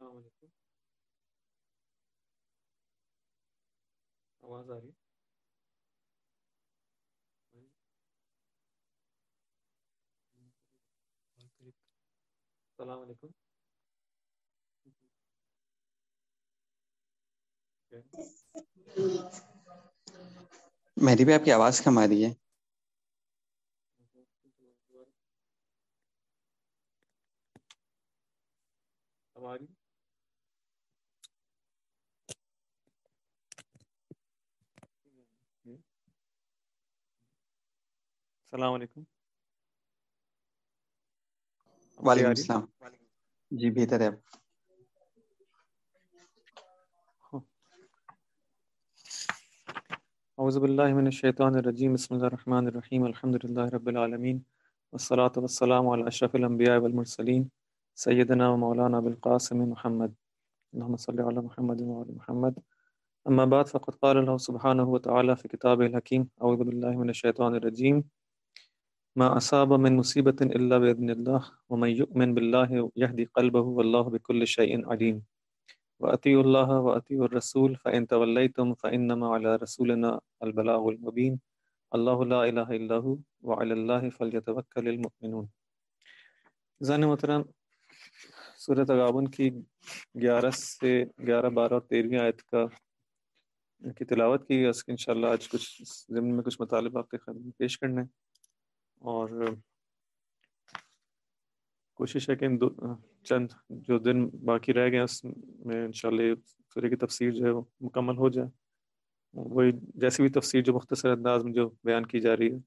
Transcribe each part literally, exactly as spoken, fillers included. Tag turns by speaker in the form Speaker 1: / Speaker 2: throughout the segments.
Speaker 1: السلام علیکم. آواز آ رہی ہے؟ السلام علیکم.
Speaker 2: مہدی بھائی آپ کی آواز کم آ رہی ہے.
Speaker 1: ہماری السلام علیکم. ہماری
Speaker 2: وعلیکم
Speaker 1: آ رہی
Speaker 2: السلام. جی بہتر ہے.
Speaker 1: اعوذ باللہ من الشیطان الرجیم. بسم اللہ الرحمن الرحیم. الحمد للہ رب العالمین والصلاة والسلام علی اشرف الانبیاء والمرسلین سیدنا و مولانا بالقاسم محمد اللہم صلی علی محمد وعلی محمد. اما بعد فقد قال اللہ سبحانہ وتعالی فی کتابہ الحکیم. اعوذ باللہ من الشیطان الرجیم. ما اصاب من مصیبت الا باذن اللہ ومن یؤمن باللہ یہدی قلبہ واللہ بکل شیء علیم. وَأَطِيعُوا اللَّهَ وَأَطِيعُوا الرَّسُولَ فَإِن تَوَلَّيْتُمْ فَإِنَّمَا عَلَى رَسُولِنَا الْبَلَاغُ الْمُبِينُ اللَّهُ لَا إِلَهَ إِلَّا هُوَ وَعَلَى اللَّهِ فَلْيَتَوَكَّلِ الْمُؤْمِنُونَ. عزیزان محترم، سورۃ تغابن کی گیارہ سے گیارہ بارہ اور تیرہویں آیت کا کی تلاوت کی. اس کی انشاءاللہ آج کچھ ضمن میں کچھ مطالب آپ کے خدمت میں پیش کرنے، اور کوشش ہے کہ ان دو چند جو دن باقی رہ گئے اس میں انشاءاللہ سورہ کی تفسیر جو ہے وہ مکمل ہو جائے. وہی جیسی بھی تفسیر جو مختصر انداز میں جو بیان کی جا رہی ہے،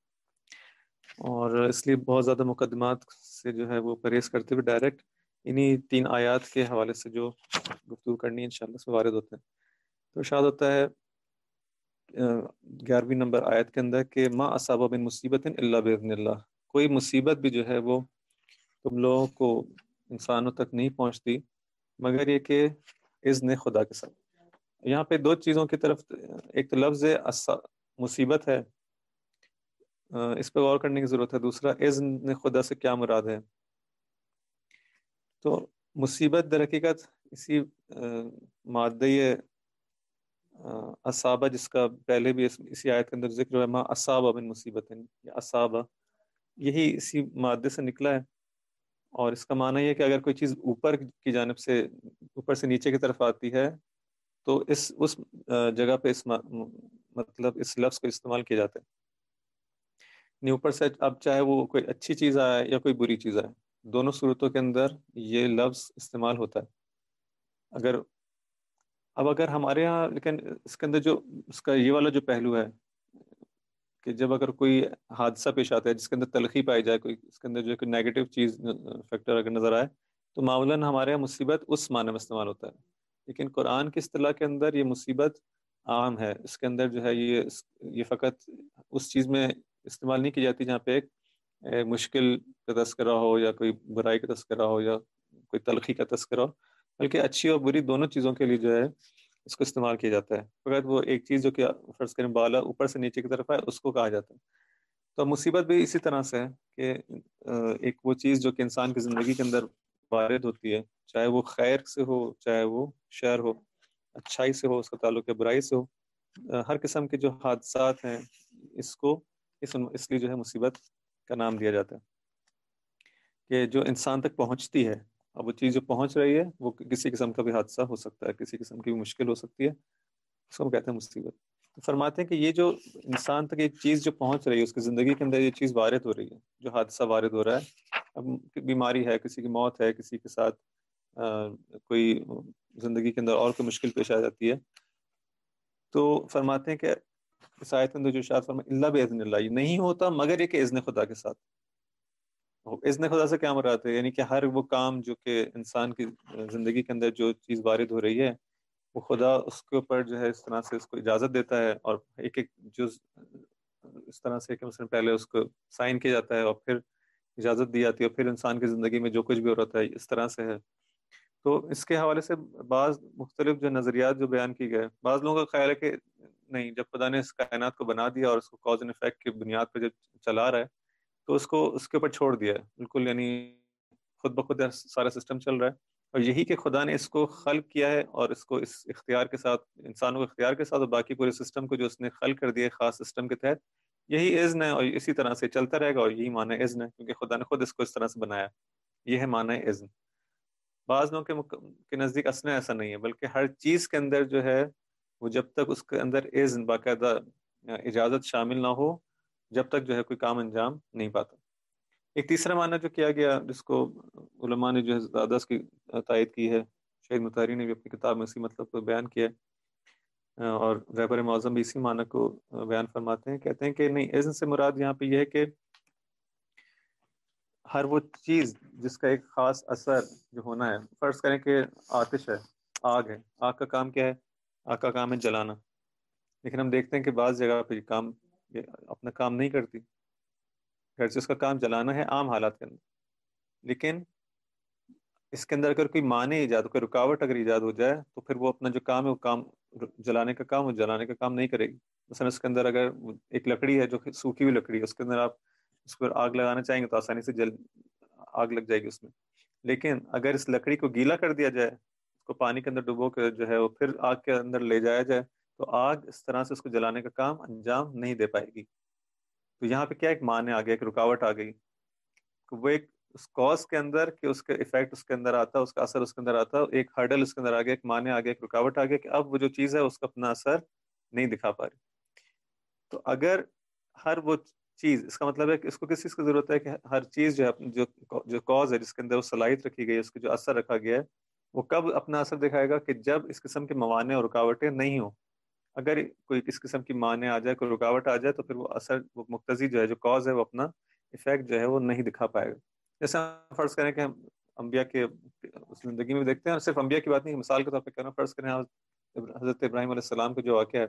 Speaker 1: اور اس لیے بہت زیادہ مقدمات سے جو ہے وہ پرہیز کرتے ہوئے ڈائریکٹ انہی تین آیات کے حوالے سے جو گفتگو کرنی انشاءاللہ سے وارد ہوتے ہیں. تو ارشاد ہوتا ہے گیارہویں نمبر آیت کے اندر کہ ما اصاب من مصیبت الا باذن اللہ. کوئی مصیبت بھی جو ہے وہ تم لوگوں کو انسانوں تک نہیں پہنچتی مگر یہ کہ اذن خدا کے ساتھ. یہاں پہ دو چیزوں کی طرف، ایک تو لفظ مصیبت ہے، اس پہ غور کرنے کی ضرورت ہے. دوسرا اذن خدا سے کیا مراد ہے. تو مصیبت در حقیقت اسی مادہ اصابہ جس کا پہلے بھی اسی آیت کے اندر ذکر ہے، ما اصابہ من مصیبت، اصابہ یہی اسی مادے سے نکلا ہے. اور اس کا معنی یہ ہے کہ اگر کوئی چیز اوپر کی جانب سے اوپر سے نیچے کی طرف آتی ہے تو اس اس جگہ پہ اس مطلب اس لفظ کو استعمال کیا جاتا ہے. نہیں اوپر سے اب چاہے وہ کوئی اچھی چیز آئے یا کوئی بری چیز آئے، دونوں صورتوں کے اندر یہ لفظ استعمال ہوتا ہے. اگر اب اگر ہمارے ہاں لیکن اس کے اندر جو اس کا یہ والا جو پہلو ہے کہ جب اگر کوئی حادثہ پیش آتا ہے جس کے اندر تلخی پائی جائے، کوئی اس کے اندر جو کوئی نیگیٹو چیز فیکٹر اگر نظر آئے، تو معمولاً ہمارے یہاں مصیبت اس معنی میں استعمال ہوتا ہے. لیکن قرآن کی اصطلاح کے اندر یہ مصیبت عام ہے. اس کے اندر جو ہے یہ یہ فقط اس چیز میں استعمال نہیں کی جاتی جہاں پہ ایک مشکل کا تذکرہ ہو یا کوئی برائی کا تذکرہ ہو یا کوئی تلخی کا تذکرہ ہو، بلکہ اچھی اور بری دونوں چیزوں کے لیے جو ہے اس کو استعمال کیا جاتا ہے. فقط وہ ایک چیز جو کہ فرض کریں بالا اوپر سے نیچے کی طرف ہے اس کو کہا جاتا ہے. تو مصیبت بھی اسی طرح سے ہے کہ ایک وہ چیز جو کہ انسان کی زندگی کے اندر وارد ہوتی ہے، چاہے وہ خیر سے ہو چاہے وہ شر ہو، اچھائی سے ہو، اس کا تعلق ہے برائی سے ہو. ہر قسم کے جو حادثات ہیں اس کو اس اس لیے جو ہے مصیبت کا نام دیا جاتا ہے کہ جو انسان تک پہنچتی ہے. اب وہ چیز جو پہنچ رہی ہے وہ کسی قسم کا بھی حادثہ ہو سکتا ہے، کسی قسم کی بھی مشکل ہو سکتی ہے، اس کو کہتے ہیں مصیبت. تو فرماتے ہیں کہ یہ جو انسان تک ایک چیز جو پہنچ رہی ہے، اس کی زندگی کے اندر یہ چیز وارد ہو رہی ہے، جو حادثہ وارد ہو رہا ہے، اب بیماری ہے، کسی کی موت ہے، کسی کے ساتھ کوئی زندگی کے اندر اور کوئی مشکل پیش آ جاتی ہے، تو فرماتے ہیں کہ اس آیت کے اندر جو ارشاد فرمایا الا باذن اللہ، یہ نہیں ہوتا مگر یہ کہ اذن خدا کے ساتھ. اذن خدا سے کیا مراد ہے؟ یعنی کہ ہر وہ کام جو کہ انسان کی زندگی کے اندر جو چیز وارد ہو رہی ہے وہ خدا اس کے اوپر جو ہے اس طرح سے اس کو اجازت دیتا ہے، اور ایک ایک جز اس طرح سے کہ مثلا پہلے اس کو سائن کیا جاتا ہے اور پھر اجازت دی جاتی ہے، اور پھر انسان کی زندگی میں جو کچھ بھی ہو رہا ہے اس طرح سے ہے. تو اس کے حوالے سے بعض مختلف جو نظریات جو بیان کی گئے، بعض لوگوں کا خیال ہے کہ نہیں، جب خدا نے اس کائنات کو بنا دیا اور اس کو کاز اینڈ افیکٹ کی بنیاد پہ جب چلا رہا ہے تو اس کو اس کے اوپر چھوڑ دیا ہے بالکل، یعنی خود بخود سارا سسٹم چل رہا ہے. اور یہی کہ خدا نے اس کو خلق کیا ہے، اور اس کو اس اختیار کے ساتھ، انسانوں کے اختیار کے ساتھ، اور باقی پورے سسٹم کو جو اس نے خلق کر دیا ہے خاص سسٹم کے تحت، یہی اذن ہے، اور اسی طرح سے چلتا رہے گا، اور یہی معنی اذن ہے، کیونکہ خدا نے خود اس کو اس طرح سے بنایا. یہ ہے معنی اذن. بعض لوگوں کے, مک... کے نزدیک اصلا ایسا نہیں ہے، بلکہ ہر چیز کے اندر جو ہے وہ جب تک اس کے اندر اذن، باقاعدہ اجازت شامل نہ ہو، جب تک جو ہے کوئی کام انجام نہیں پاتا. ایک تیسرا معنی جو کیا گیا، جس کو علماء نے جو ہے زیادہ اس کی تائید کی ہے، شہید مطہری نے بھی اپنی کتاب میں اسی مطلب کو بیان کیا ہے، اور رہبر معظم بھی اسی معنی کو بیان فرماتے ہیں. کہتے ہیں کہ نہیں، اذن سے مراد یہاں پہ یہ ہے کہ ہر وہ چیز جس کا ایک خاص اثر جو ہونا ہے، فرض کریں کہ آتش ہے، آگ ہے، آگ کا کام کیا ہے؟ آگ کا کام ہے جلانا. لیکن ہم دیکھتے ہیں کہ بعض جگہ پہ یہ کام یہ اپنا کام نہیں کرتی، گرچہ اس کا کام جلانا ہے عام حالات کے اندر، لیکن اس کے اندر اگر کوئی معنی ایجاد، کوئی رکاوٹ اگر ایجاد ہو جائے، تو پھر وہ اپنا جو کام ہے وہ کام جلانے کا کام وہ جلانے کا کام نہیں کرے گی. مثلا اس کے اندر اگر ایک لکڑی ہے جو سوکھی ہوئی لکڑی ہے، اس کے اندر آپ اس پر آگ لگانا چاہیں گے تو آسانی سے جل آگ لگ جائے گی اس میں. لیکن اگر اس لکڑی کو گیلا کر دیا جائے، اس کو پانی کے اندر ڈبو کے جو ہے وہ پھر آگ کے اندر لے جایا جائے، تو آگ اس طرح سے اس کو جلانے کا کام انجام نہیں دے پائے گی. تو یہاں پہ کیا ایک معنی آ گیا، ایک رکاوٹ آ گئی، وہ ایک اس کاز کے اندر کہ اس کا ایفیکٹ اس کے اندر آتا، اس کا اثر اس کے اندر آتا، ایک ہرڈل اس کے اندر آ گیا، ایک معنی آ گیا، ایک رکاوٹ آ گیا کہ اب وہ جو چیز ہے اس کا اپنا اثر نہیں دکھا پا رہی. تو اگر ہر وہ چیز، اس کا مطلب ہے کہ اس کو کس چیز کی ضرورت ہے کہ ہر چیز جو ہے جو جو کاز ہے، جس کے اندر وہ صلاحیت رکھی گئی ہے، اس کے جو اثر رکھا گیا ہے، وہ کب اپنا اثر دکھائے گا؟ کہ جب اس قسم کے موانع اور رکاوٹیں نہیں ہوں. اگر کوئی کس قسم کی معنی آ جائے، کوئی رکاوٹ آ جائے، تو پھر وہ اثر، وہ مقتضی جو ہے، جو کاز ہے، وہ اپنا ایفیکٹ جو ہے وہ نہیں دکھا پائے گا. جیسے ہم فرض کریں کہ ہم انبیاء کے زندگی میں دیکھتے ہیں، اور صرف انبیاء کی بات نہیں، مثال کے طور پہ کہنا، فرض کریں حضرت ابراہیم علیہ السلام کا جو واقعہ ہے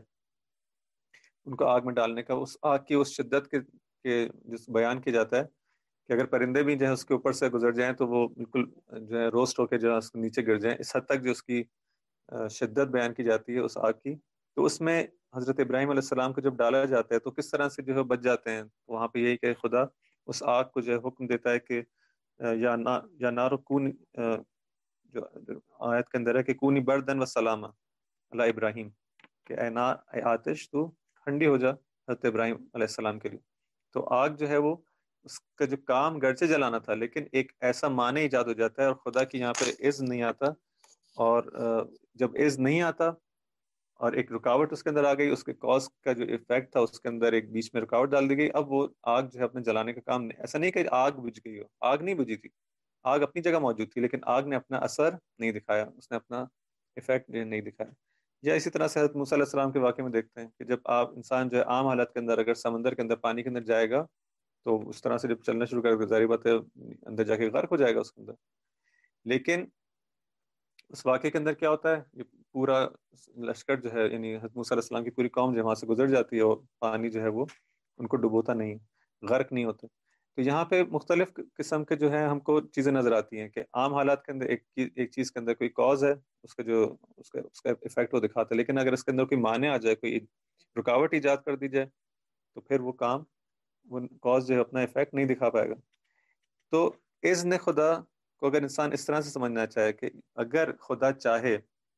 Speaker 1: ان کو آگ میں ڈالنے کا، اس آگ کی اس شدت کے کے جس بیان کیا جاتا ہے کہ اگر پرندے بھی جو ہے اس کے اوپر سے گزر جائیں تو وہ بالکل جو ہے روسٹ ہو کے جو ہے اس کے نیچے گر جائیں، اس حد تک جو اس کی شدت بیان کی جاتی ہے اس آگ کی. تو اس میں حضرت ابراہیم علیہ السلام کو جب ڈالا جاتا ہے تو کس طرح سے جو ہے بچ جاتے ہیں. وہاں پہ یہی کہ خدا اس آگ کو جو ہے حکم دیتا ہے کہ یا نا یا نار کون، جو آیت کے اندر ہے کہ کونی بردن و سلامہ علی ابراہیم، کہ اے نار، اے آتش، تو ٹھنڈی ہو جا حضرت ابراہیم علیہ السلام کے لیے. تو آگ جو ہے وہ اس کا جو کام گرچہ جلانا تھا، لیکن ایک ایسا معنی ایجاد ہو جاتا ہے، اور خدا کی یہاں پہ اذن نہیں آتا، اور جب اذن نہیں آتا اور ایک رکاوٹ اس کے اندر آ گئی، اس کے کاز کا جو ایفیکٹ تھا اس کے اندر ایک بیچ میں رکاوٹ ڈال دی گئی، اب وہ آگ جو ہے اپنے جلانے کا کام نہیں. ایسا نہیں کہ آگ بجھ گئی ہو، آگ نہیں بجھی تھی، آگ اپنی جگہ موجود تھی، لیکن آگ نے اپنا اثر نہیں دکھایا، اس نے اپنا ایفیکٹ نہیں دکھایا. یا اسی طرح سے حضرت موسیٰ علیہ السلام کے واقعے میں دیکھتے ہیں کہ جب آپ انسان جو ہے عام حالت کے اندر اگر سمندر کے اندر پانی کے اندر جائے گا تو اس طرح سے جب چلنا شروع کر ظاہر بات ہے اندر جا کے غرق ہو جائے گا اس کے اندر. لیکن اس واقعے کے اندر کیا ہوتا ہے، یہ پورا لشکر جو ہے، یعنی حضرت موسیٰ علیہ السلام کی پوری قوم جو وہاں سے گزر جاتی ہے، اور پانی جو ہے وہ ان کو ڈبوتا نہیں، غرق نہیں ہوتے. تو یہاں پہ مختلف قسم کے جو ہیں ہم کو چیزیں نظر آتی ہیں کہ عام حالات کے اندر ایک ایک چیز کے اندر کوئی کاز ہے، اس کا جو اس کا اس کا ایفیکٹ وہ دکھاتا ہے، لیکن اگر اس کے اندر کوئی معنی آ جائے، کوئی رکاوٹ ایجاد کر دی جائے، تو پھر وہ کام، وہ کاز جو ہے اپنا ایفیکٹ نہیں دکھا پائے گا. تو اذن خدا کو اگر انسان اس طرح سے سمجھنا چاہے کہ اگر خدا چاہے،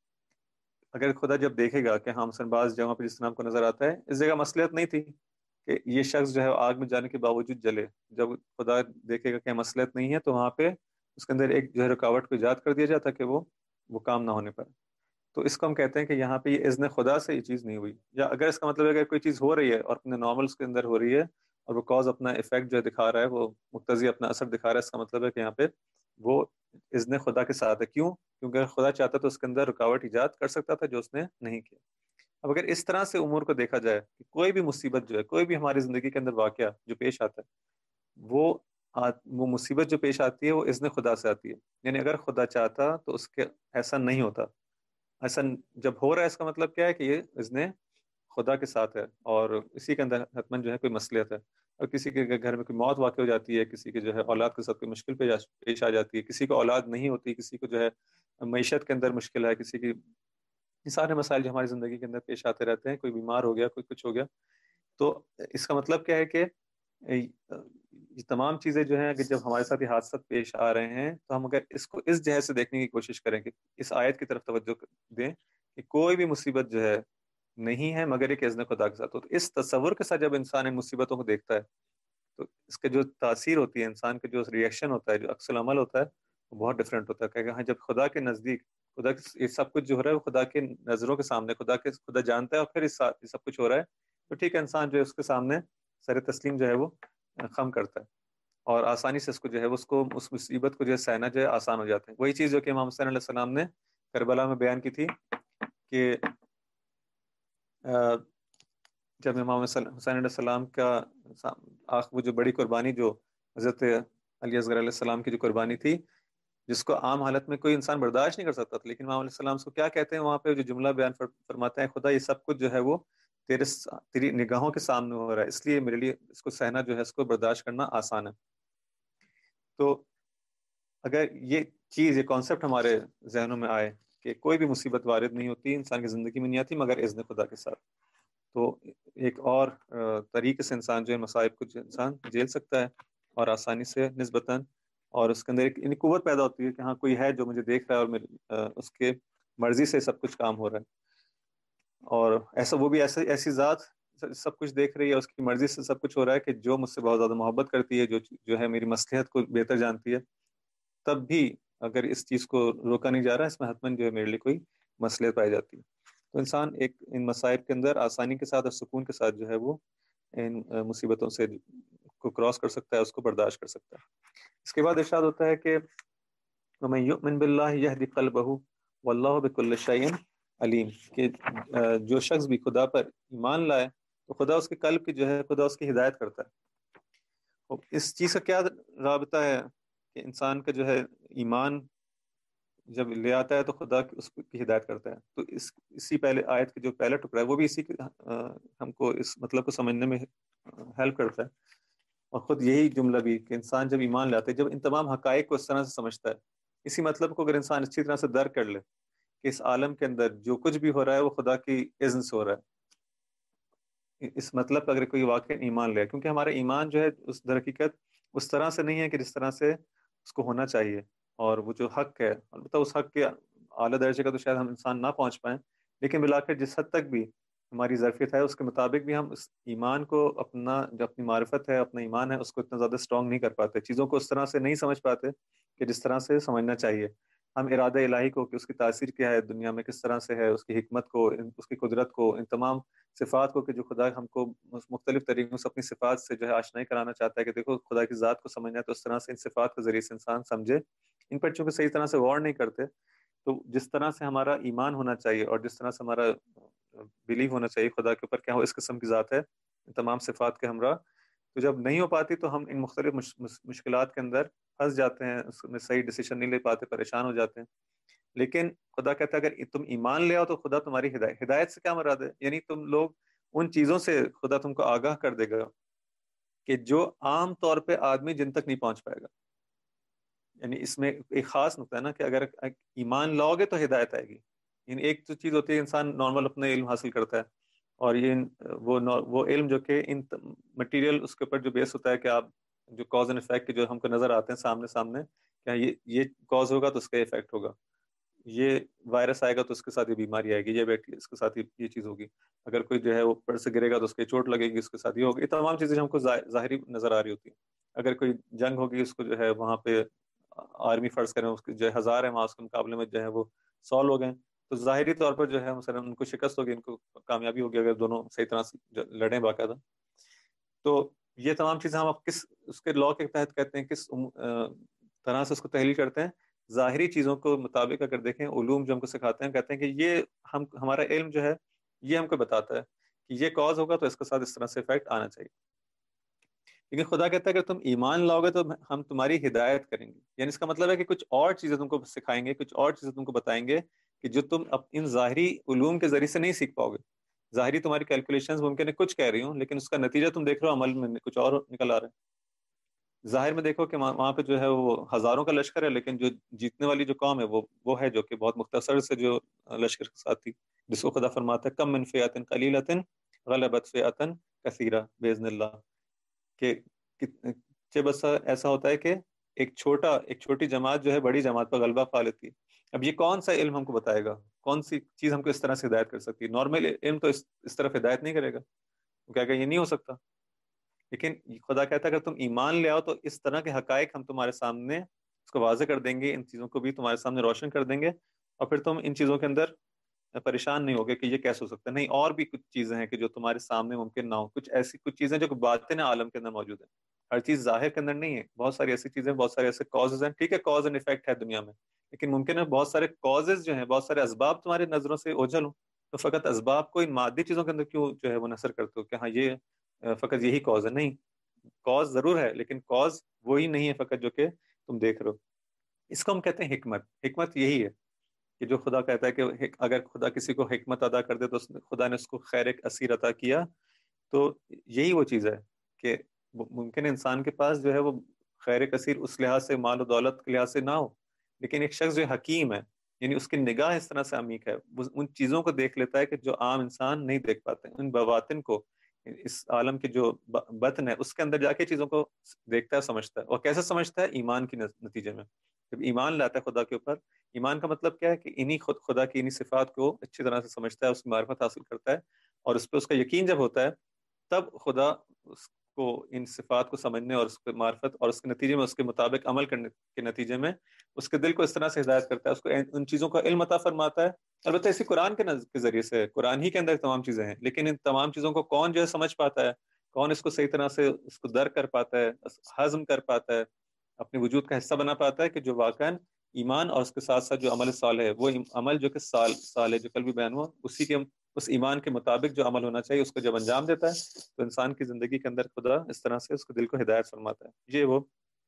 Speaker 1: اگر خدا جب دیکھے گا کہ ہاں مثلا بعض جگہوں پہ جس طرح کو نظر آتا ہے، اس جگہ مصلحت نہیں تھی کہ یہ شخص جو ہے آگ میں جانے کے باوجود جلے، جب خدا دیکھے گا کہ مصلحت نہیں ہے تو وہاں پہ اس کے اندر ایک جو ہے رکاوٹ کو ایجاد کر دیا جاتا کہ وہ وہ کام نہ ہونے پائے. تو اس کو ہم کہتے ہیں کہ یہاں پہ یہ اذن خدا سے یہ چیز نہیں ہوئی. یا اگر اس کا مطلب ہے کہ کوئی چیز ہو رہی ہے اور اپنے نارملس کے اندر ہو رہی ہے اور وہ کاز اپنا ایفیکٹ جو ہے دکھا رہا ہے، وہ مقتضی اپنا اثر دکھا رہا ہے، اس کا مطلب ہے کہ یہاں پہ وہ اذن خدا کے ساتھ ہے. کیوں؟ کیونکہ اگر خدا چاہتا تو اس کے اندر رکاوٹ ایجاد کر سکتا تھا، جو اس نے نہیں کیا. اب اگر اس طرح سے امور کو دیکھا جائے کہ کوئی بھی مصیبت جو ہے، کوئی بھی ہماری زندگی کے اندر واقعہ جو پیش آتا ہے، وہ وہ مصیبت جو پیش آتی ہے وہ اذن خدا سے آتی ہے. یعنی اگر خدا چاہتا تو اس کے ایسا نہیں ہوتا. ایسا جب ہو رہا ہے، اس کا مطلب کیا ہے کہ یہ اذن خدا کے ساتھ ہے، اور اسی کے اندر حتماً جو ہے کوئی مصلحت ہے. اور کسی کے گھر میں کوئی موت واقع ہو جاتی ہے، کسی کے جو ہے اولاد کے ساتھ کوئی مشکل پیش آ جاتی ہے، کسی کو اولاد نہیں ہوتی، کسی کو جو ہے معیشت کے اندر مشکل ہے، کسی کی، یہ سارے مسائل جو ہماری زندگی کے اندر پیش آتے رہتے ہیں، کوئی بیمار ہو گیا، کوئی کچھ ہو گیا. تو اس کا مطلب کیا ہے کہ یہ تمام چیزیں جو ہیں کہ جب ہمارے ساتھ یہ حادثات پیش آ رہے ہیں تو ہم اگر اس کو اس جہت سے دیکھنے کی کوشش کریں کہ اس آیت کی طرف توجہ دیں کہ کوئی بھی مصیبت جو ہے نہیں ہے مگر ایک اذن خدا کے ساتھ. تو اس تصور کے ساتھ جب انسان ان مصیبتوں کو دیکھتا ہے تو اس کے جو تاثیر ہوتی ہے، انسان کا جو ریئیکشن ہوتا ہے، جو عکس العمل ہوتا ہے، وہ بہت ڈفرینٹ ہوتا ہے. کہ ہاں جب خدا کے نزدیک خدا یہ سب کچھ جو ہو رہا ہے وہ خدا کے نظروں کے سامنے خدا کے خدا جانتا ہے، اور پھر اس سب کچھ ہو رہا ہے تو ٹھیک ہے، انسان جو ہے اس کے سامنے سر تسلیم جو ہے وہ خم کرتا ہے اور آسانی سے اس کو جو ہے اس کو اس مصیبت کو جو ہے سہنا جو ہے آسان ہو جاتا ہے. وہی چیز جو کہ امام حسین علیہ السلام نے کربلا میں بیان کی تھی کہ جب امام حسین علیہ السلام کا وہ جو بڑی قربانی جو حضرت علی اصغر علیہ السلام کی جو قربانی تھی جس کو عام حالت میں کوئی انسان برداشت نہیں کر سکتا تھا، لیکن امام علیہ السلام اس کو کیا کہتے ہیں وہاں پہ جو جملہ بیان فرماتے ہیں، خدا یہ سب کچھ جو ہے وہ تیرے تیری نگاہوں کے سامنے ہو رہا ہے، اس لیے میرے لیے اس کو سہنا جو ہے اس کو برداشت کرنا آسان ہے. تو اگر یہ چیز یہ کانسیپٹ ہمارے ذہنوں میں آئے کہ کوئی بھی مصیبت وارد نہیں ہوتی انسان کی زندگی میں نہیں آتی مگر اذن خدا کے ساتھ، تو ایک اور طریقے سے انسان جو ہے مصائب کو انسان جھیل سکتا ہے اور آسانی سے نسبتاً، اور اس کے اندر ایک قوت پیدا ہوتی ہے کہ ہاں کوئی ہے جو مجھے دیکھ رہا ہے اور میرے اس کے مرضی سے سب کچھ کام ہو رہا ہے، اور ایسا وہ بھی ایسا ایسی ذات سب کچھ دیکھ رہی ہے، اس کی مرضی سے سب کچھ ہو رہا ہے کہ جو مجھ سے بہت زیادہ محبت کرتی ہے، جو جو ہے میری مصلحت کو بہتر جانتی ہے، تب بھی اگر اس چیز کو روکا نہیں جا رہا ہے اس میں حتماً جو ہے میرے لیے کوئی مصلحت پائی جاتی ہے. تو انسان ایک ان مصائب کے اندر آسانی کے ساتھ اور سکون کے ساتھ جو ہے وہ ان مصیبتوں سے کو کراس کر سکتا ہے، اس کو برداشت کر سکتا ہے. اس کے بعد ارشاد ہوتا ہے کہ وَمَن يُؤْمِن بِاللَّهِ يَهْدِ قَلْبَهُ وَاللَّهُ بِكُلِّ شَيْءٍ علیم، کہ جو شخص بھی خدا پر ایمان لائے تو خدا اس کے قلب کی جو ہے خدا اس کی ہدایت کرتا ہے. اور اس چیز کا کیا رابطہ ہے کہ انسان کا جو ہے ایمان جب لے آتا ہے تو خدا اس کی ہدایت کرتا ہے. تو اس اسی پہلے آیت کے جو پہلا ٹکڑا ہے وہ بھی اسی ہم کو اس مطلب کو سمجھنے میں ہیلپ کرتا ہے. اور خود یہی جملہ بھی کہ انسان جب ایمان لاتا ہے، جب ان تمام حقائق کو اس طرح سے سمجھتا ہے، اسی مطلب کو اگر انسان اچھی طرح سے درک کر لے کہ اس عالم کے اندر جو کچھ بھی ہو رہا ہے وہ خدا کی اذن سے ہو رہا ہے، اس مطلب پر اگر کوئی واقع ایمان لے، کیونکہ ہمارا ایمان جو ہے اس در حقیقت اس طرح سے نہیں ہے کہ جس طرح سے اس کو ہونا چاہیے، اور وہ جو حق ہے البتہ اس حق کے اعلیٰ درجے کا تو شاید ہم انسان نہ پہنچ پائیں، لیکن بالآخر جس حد تک بھی ہماری ظرفیت ہے اس کے مطابق بھی ہم اس ایمان کو اپنا جو اپنی معرفت ہے اپنا ایمان ہے اس کو اتنا زیادہ اسٹرانگ نہیں کر پاتے، چیزوں کو اس طرح سے نہیں سمجھ پاتے کہ جس طرح سے سمجھنا چاہیے. ہم ارادہ الہی کو کہ اس کی تاثیر کیا ہے دنیا میں، کس طرح سے ہے، اس کی حکمت کو، اس کی قدرت کو، ان تمام صفات کو کہ جو خدا ہم کو مختلف طریقوں سے اپنی صفات سے جو ہے آشنائی کرانا چاہتا ہے کہ دیکھو خدا کی ذات کو سمجھنا ہے تو اس طرح سے ان صفات کے ذریعے سے انسان سمجھے. ان پر چونکہ صحیح طرح سے غور نہیں کرتے تو جس طرح سے ہمارا ایمان ہونا چاہیے اور جس طرح سے ہمارا بلیو ہونا چاہیے خدا کے اوپر کیا ہو اس قسم کی ذات ہے ان تمام صفات کے ہمراہ، تو جب نہیں ہو پاتی تو ہم ان مختلف مش... مشکلات کے اندر پھنس جاتے ہیں، اس میں صحیح ڈیسیشن نہیں لے پاتے، پریشان ہو جاتے ہیں. لیکن خدا کہتا ہے اگر تم ایمان لے آؤ تو خدا تمہاری ہدایت ہدایت سے کیا مراد ہے، یعنی تم لوگ ان چیزوں سے خدا تم کو آگاہ کر دے گا کہ جو عام طور پہ آدمی جن تک نہیں پہنچ پائے گا. یعنی اس میں ایک خاص نقطہ ہے نا کہ اگر ایمان لاؤ گے تو ہدایت آئے گی. یعنی ایک تو چیز ہوتی ہے انسان نارمل اپنا علم حاصل کرتا ہے، اور یہ وہ وہ علم جو کہ ان مٹیریل اس کے اوپر جو بیس ہوتا ہے کہ آپ جو کاز اینڈ افیکٹ جو ہم کو نظر آتے ہیں سامنے سامنے کیا یہ یہ کاز ہوگا تو اس کا افیکٹ ہوگا، یہ وائرس آئے گا تو اس کے ساتھ یہ بیماری آئے گی، یہ بیکٹیریا اس کے ساتھ یہ چیز ہوگی، اگر کوئی جو ہے وہ اوپر سے گرے گا تو اس کے چوٹ لگے گی، اس کے ساتھ یہ ہوگی. یہ تمام چیزیں ہم کو ظاہری نظر آ رہی ہوتی ہیں. اگر کوئی جنگ ہوگی اس کو جو ہے وہاں پہ آرمی فرض کریں اس کے جو ہزار ہیں وہاں اس کے مقابلے میں جو ہے وہ سو لوگ ہیں تو ظاہری طور پر جو ہے مثلا ان کو شکست ہوگی، ان کو کامیابی ہوگی اگر دونوں صحیح طرح سے لڑیں باقاعدہ. تو یہ تمام چیزیں ہم کس اس کے لا کے تحت کہتے ہیں، کس طرح سے اس کو تحلیل کرتے ہیں. ظاہری چیزوں کو مطابق اگر دیکھیں علوم جو ہم کو سکھاتے ہیں کہتے ہیں کہ یہ ہم ہمارا علم جو ہے یہ ہم کو بتاتا ہے کہ یہ کاز ہوگا تو اس کے ساتھ اس طرح سے افیکٹ آنا چاہیے. لیکن خدا کہتا ہے کہ تم ایمان لاؤ گے تو ہم تمہاری ہدایت کریں گے، یعنی اس کا مطلب ہے کہ کچھ اور چیزیں تم کو سکھائیں گے، کچھ اور چیزیں تم کو بتائیں گے کہ جو تم ان ظاہری علوم کے ذریعے سے نہیں سیکھ پاؤ گے. ظاہری تمہاری کیلکولیشنز ممکن ہے کچھ کہہ رہی ہوں لیکن اس کا نتیجہ تم دیکھ رہے ہو عمل میں کچھ اور نکل آ رہا ہے. ظاہر میں دیکھو کہ وہاں پہ جو ہے وہ ہزاروں کا لشکر ہے لیکن جو جیتنے والی جو قوم ہے وہ وہ ہے جو کہ بہت مختصر سے جو لشکر کے ساتھ تھی، جس کو خدا فرماتا ہے کم من فئۃ قلیلۃ غلبت فئۃ کثیرۃ باذن اللہ، کہ چھ بسا ایسا ہوتا ہے کہ ایک چھوٹا ایک چھوٹی جماعت جو ہے بڑی جماعت پر غلبہ پا لیتی ہے. اب یہ کون سا علم ہم کو بتائے گا؟ کون سی چیز ہم کو اس طرح سے ہدایت کر سکتی ہے؟ نارمل علم تو اس, اس طرف ہدایت نہیں کرے گا. وہ کہے گا یہ نہیں ہو سکتا. لیکن خدا کہتا ہے اگر تم ایمان لے آؤ تو اس طرح کے حقائق ہم تمہارے سامنے اس کو واضح کر دیں گے، ان چیزوں کو بھی تمہارے سامنے روشن کر دیں گے، اور پھر تم ان چیزوں کے اندر پریشان نہیں ہوگے کہ یہ کیسے ہو سکتا ہے. نہیں، اور بھی کچھ چیزیں ہیں کہ جو تمہارے سامنے ممکن نہ ہو. کچھ ایسی کچھ چیزیں جو باطن عالم کے اندر موجود ہیں. ہر چیز ظاہر کے اندر نہیں ہے. بہت ساری ایسی چیزیں، بہت سارے ایسے کازز ہیں. ٹھیک ہے، کاز اینڈ افیکٹ ہے دنیا میں، لیکن ممکن ہے بہت سارے کازز جو ہیں، بہت سارے اسباب تمہاری نظروں سے اوجھل ہوں. تو فقط اسباب کو ان مادی چیزوں کے اندر کیوں جو ہے وہ نثر کرتے ہو کہ ہاں یہ فقط یہی کاز ہے؟ نہیں، کاز ضرور ہے، لیکن کاز وہی نہیں ہے فقط جو کہ تم دیکھ رہے ہو. اس کو ہم کہتے ہیں حکمت. حکمت یہی ہے کہ جو خدا کہتا ہے کہ اگر خدا کسی کو حکمت ادا کر دے تو خدا نے اس کو خیر ایک اسیر عطا کیا. تو یہی وہ چیز ہے کہ ممکن انسان کے پاس جو ہے وہ خیر کثیر اس لحاظ سے، مال و دولت کے لحاظ سے نہ ہو، لیکن ایک شخص جو حکیم ہے، یعنی اس کی نگاہ اس طرح سے عمیق ہے، وہ ان چیزوں کو دیکھ لیتا ہے کہ جو عام انسان نہیں دیکھ پاتے. ان بواطن کو، اس عالم کے جو بطن ہے اس کے اندر جا کے چیزوں کو دیکھتا ہے، سمجھتا ہے. اور کیسے سمجھتا ہے؟ ایمان کے نتیجے میں. جب ایمان لاتا ہے خدا کے اوپر، ایمان کا مطلب کیا ہے کہ انہی خود خدا کی انہی صفات کو اچھی طرح سے سمجھتا ہے، اس کی معرفت حاصل کرتا ہے، اور اس پہ اس کا یقین جب ہوتا ہے تب خدا اس کو ان صفات کو سمجھنے اور اس پہ معرفت اور اس کے نتیجے میں اس کے مطابق عمل کرنے کے نتیجے میں اس کے دل کو اس طرح سے ہدایت کرتا ہے، اس کو ان چیزوں کا علم عطا فرماتا ہے. البتہ اسی قرآن کے کے ذریعے سے، قرآن ہی کے اندر تمام چیزیں ہیں، لیکن ان تمام چیزوں کو کون جو ہے سمجھ پاتا ہے، کون اس کو صحیح طرح سے اس کو درک کر پاتا ہے، ہضم کر پاتا ہے، اپنے وجود کا حصہ بنا پاتا ہے کہ جو واقعاً ایمان اور اس کے ساتھ ساتھ جو عمل صالح ہے، وہ عمل جو کہ سال صالح جو کل بھی بیان ہوا، اسی کے اس ایمان کے مطابق جو عمل ہونا چاہیے اس کو جب انجام دیتا ہے تو انسان کی زندگی کے اندر خدا اس طرح سے اس کو دل کو ہدایت فرماتا ہے. یہ وہ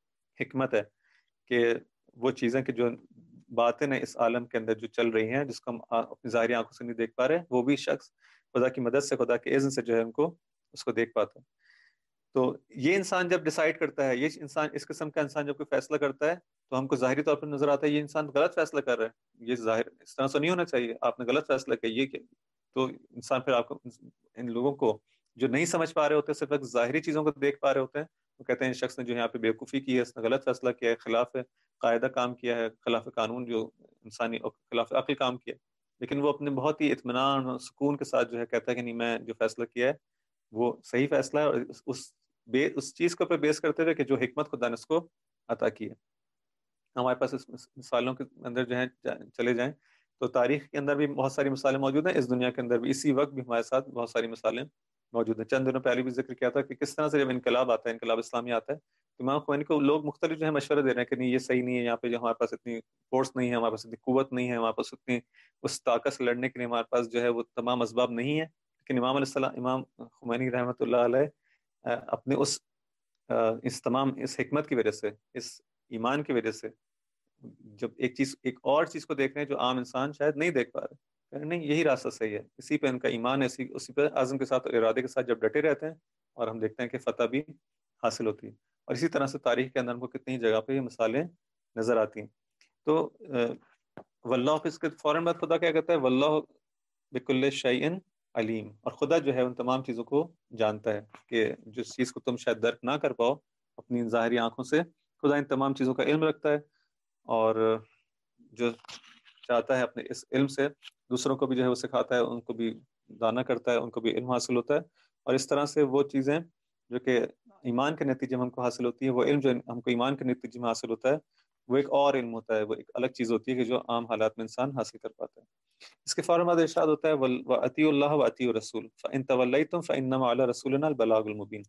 Speaker 1: حکمت ہے کہ وہ چیزیں کہ جو باطن ہے اس عالم کے اندر جو چل رہی ہیں، جس کو ہم اپنی ظاہری آنکھوں سے نہیں دیکھ پا رہے، وہ بھی شخص خدا کی مدد سے، خدا کے اذن سے جو ہے ان کو اس کو دیکھ پاتا ہے. تو یہ انسان جب ڈیسائیڈ کرتا ہے، یہ انسان اس قسم کا انسان جب کوئی فیصلہ کرتا ہے تو ہم کو ظاہری طور پر نظر آتا ہے یہ انسان غلط فیصلہ کر رہا ہے، یہ ظاہر اس طرح سے نہیں ہونا چاہیے، آپ نے غلط فیصلہ کیا. یہ کہ تو انسان پھر آپ کو ان لوگوں کو جو نہیں سمجھ پا رہے ہوتے، صرف ایک ظاہری چیزوں کو دیکھ پا رہے ہوتے ہیں، وہ کہتے ہیں اس شخص نے جو یہاں پہ بیوقوفی کی ہے، اس نے غلط فیصلہ کیا ہے، خلاف قاعدہ کام کیا ہے، خلاف قانون جو انسانی خلاف عقل کام کیا. لیکن وہ اپنے بہت ہی اطمینان اور سکون کے ساتھ جو ہے کہتا ہے کہ نہیں، میں جو فیصلہ کیا ہے وہ صحیح فیصلہ ہے، اور اس بے اس چیز کو پہ بیس کرتے ہوئے کہ جو حکمت خدا نے اس کو عطا کی ہے. ہمارے پاس اس مثالوں کے اندر جو ہیں چلے جائیں تو تاریخ کے اندر بھی بہت ساری مثالیں موجود ہیں، اس دنیا کے اندر بھی اسی وقت بھی ہمارے ساتھ بہت ساری مثالیں موجود ہیں. چند دنوں پہلے بھی ذکر کیا تھا کہ کس طرح سے جب انقلاب آتا ہے، انقلاب اسلامی آتا ہے، تو امام خمینی کو لوگ مختلف جو ہے مشورہ دے رہے ہیں کہ نہیں یہ صحیح نہیں ہے، یہاں پہ جو ہمارے پاس اتنی فورس نہیں ہے، ہمارے پاس اتنی قوت نہیں ہے، ہمارے پاس اتنی اس طاقت سے لڑنے کے لیے ہمارے پاس جو ہے وہ تمام اسباب نہیں ہے. لیکن امام علیہ السلام، امام خمینی رحمۃ اللہ علیہ اپنے اس اس تمام اس حکمت کی وجہ سے، اس ایمان کی وجہ سے، جب ایک چیز ایک اور چیز کو دیکھ رہے ہیں جو عام انسان شاید نہیں دیکھ پا رہے، نہیں یہی راستہ صحیح ہے، اسی پہ ان کا ایمان ہے، اسی اسی پہ عزم کے ساتھ اور ارادے کے ساتھ جب ڈٹے رہتے ہیں، اور ہم دیکھتے ہیں کہ فتح بھی حاصل ہوتی ہے. اور اسی طرح سے تاریخ کے اندر ہم کو کتنی جگہ پہ یہ مثالیں نظر آتی ہیں. تو واللہ، اس کے فوراً بعد خدا کیا کہتا ہے؟ واللہ بکل شیء علیم، اور خدا جو ہے ان تمام چیزوں کو جانتا ہے کہ جس چیز کو تم شاید درک نہ کر پاؤ اپنی ظاہری آنکھوں سے، خدا ان تمام چیزوں کا علم رکھتا ہے، اور جو چاہتا ہے اپنے اس علم سے دوسروں کو بھی جو ہے وہ سکھاتا ہے، ان کو بھی دانا کرتا ہے، ان کو بھی علم حاصل ہوتا ہے. اور اس طرح سے وہ چیزیں جو کہ ایمان کے نتیجے میں ہم کو حاصل ہوتی ہے، وہ علم جو ہم کو ایمان کے نتیجے میں حاصل ہوتا ہے، وہ ایک اور علم ہوتا ہے، وہ ایک الگ چیز ہوتی ہے کہ جو عام حالات میں انسان حاصل کر پاتا ہے. اس کے فوراً بعد ارشاد ہوتا ہے وَأَطِيعُوا اللَّهَ وَأَطِيعُوا الرَّسُولَ فَإِن تَوَلَّيْتُمْ فَإِنَّمَا عَلَى رَسُولِنَا الْبَلَاغُ الْمُبِينُ.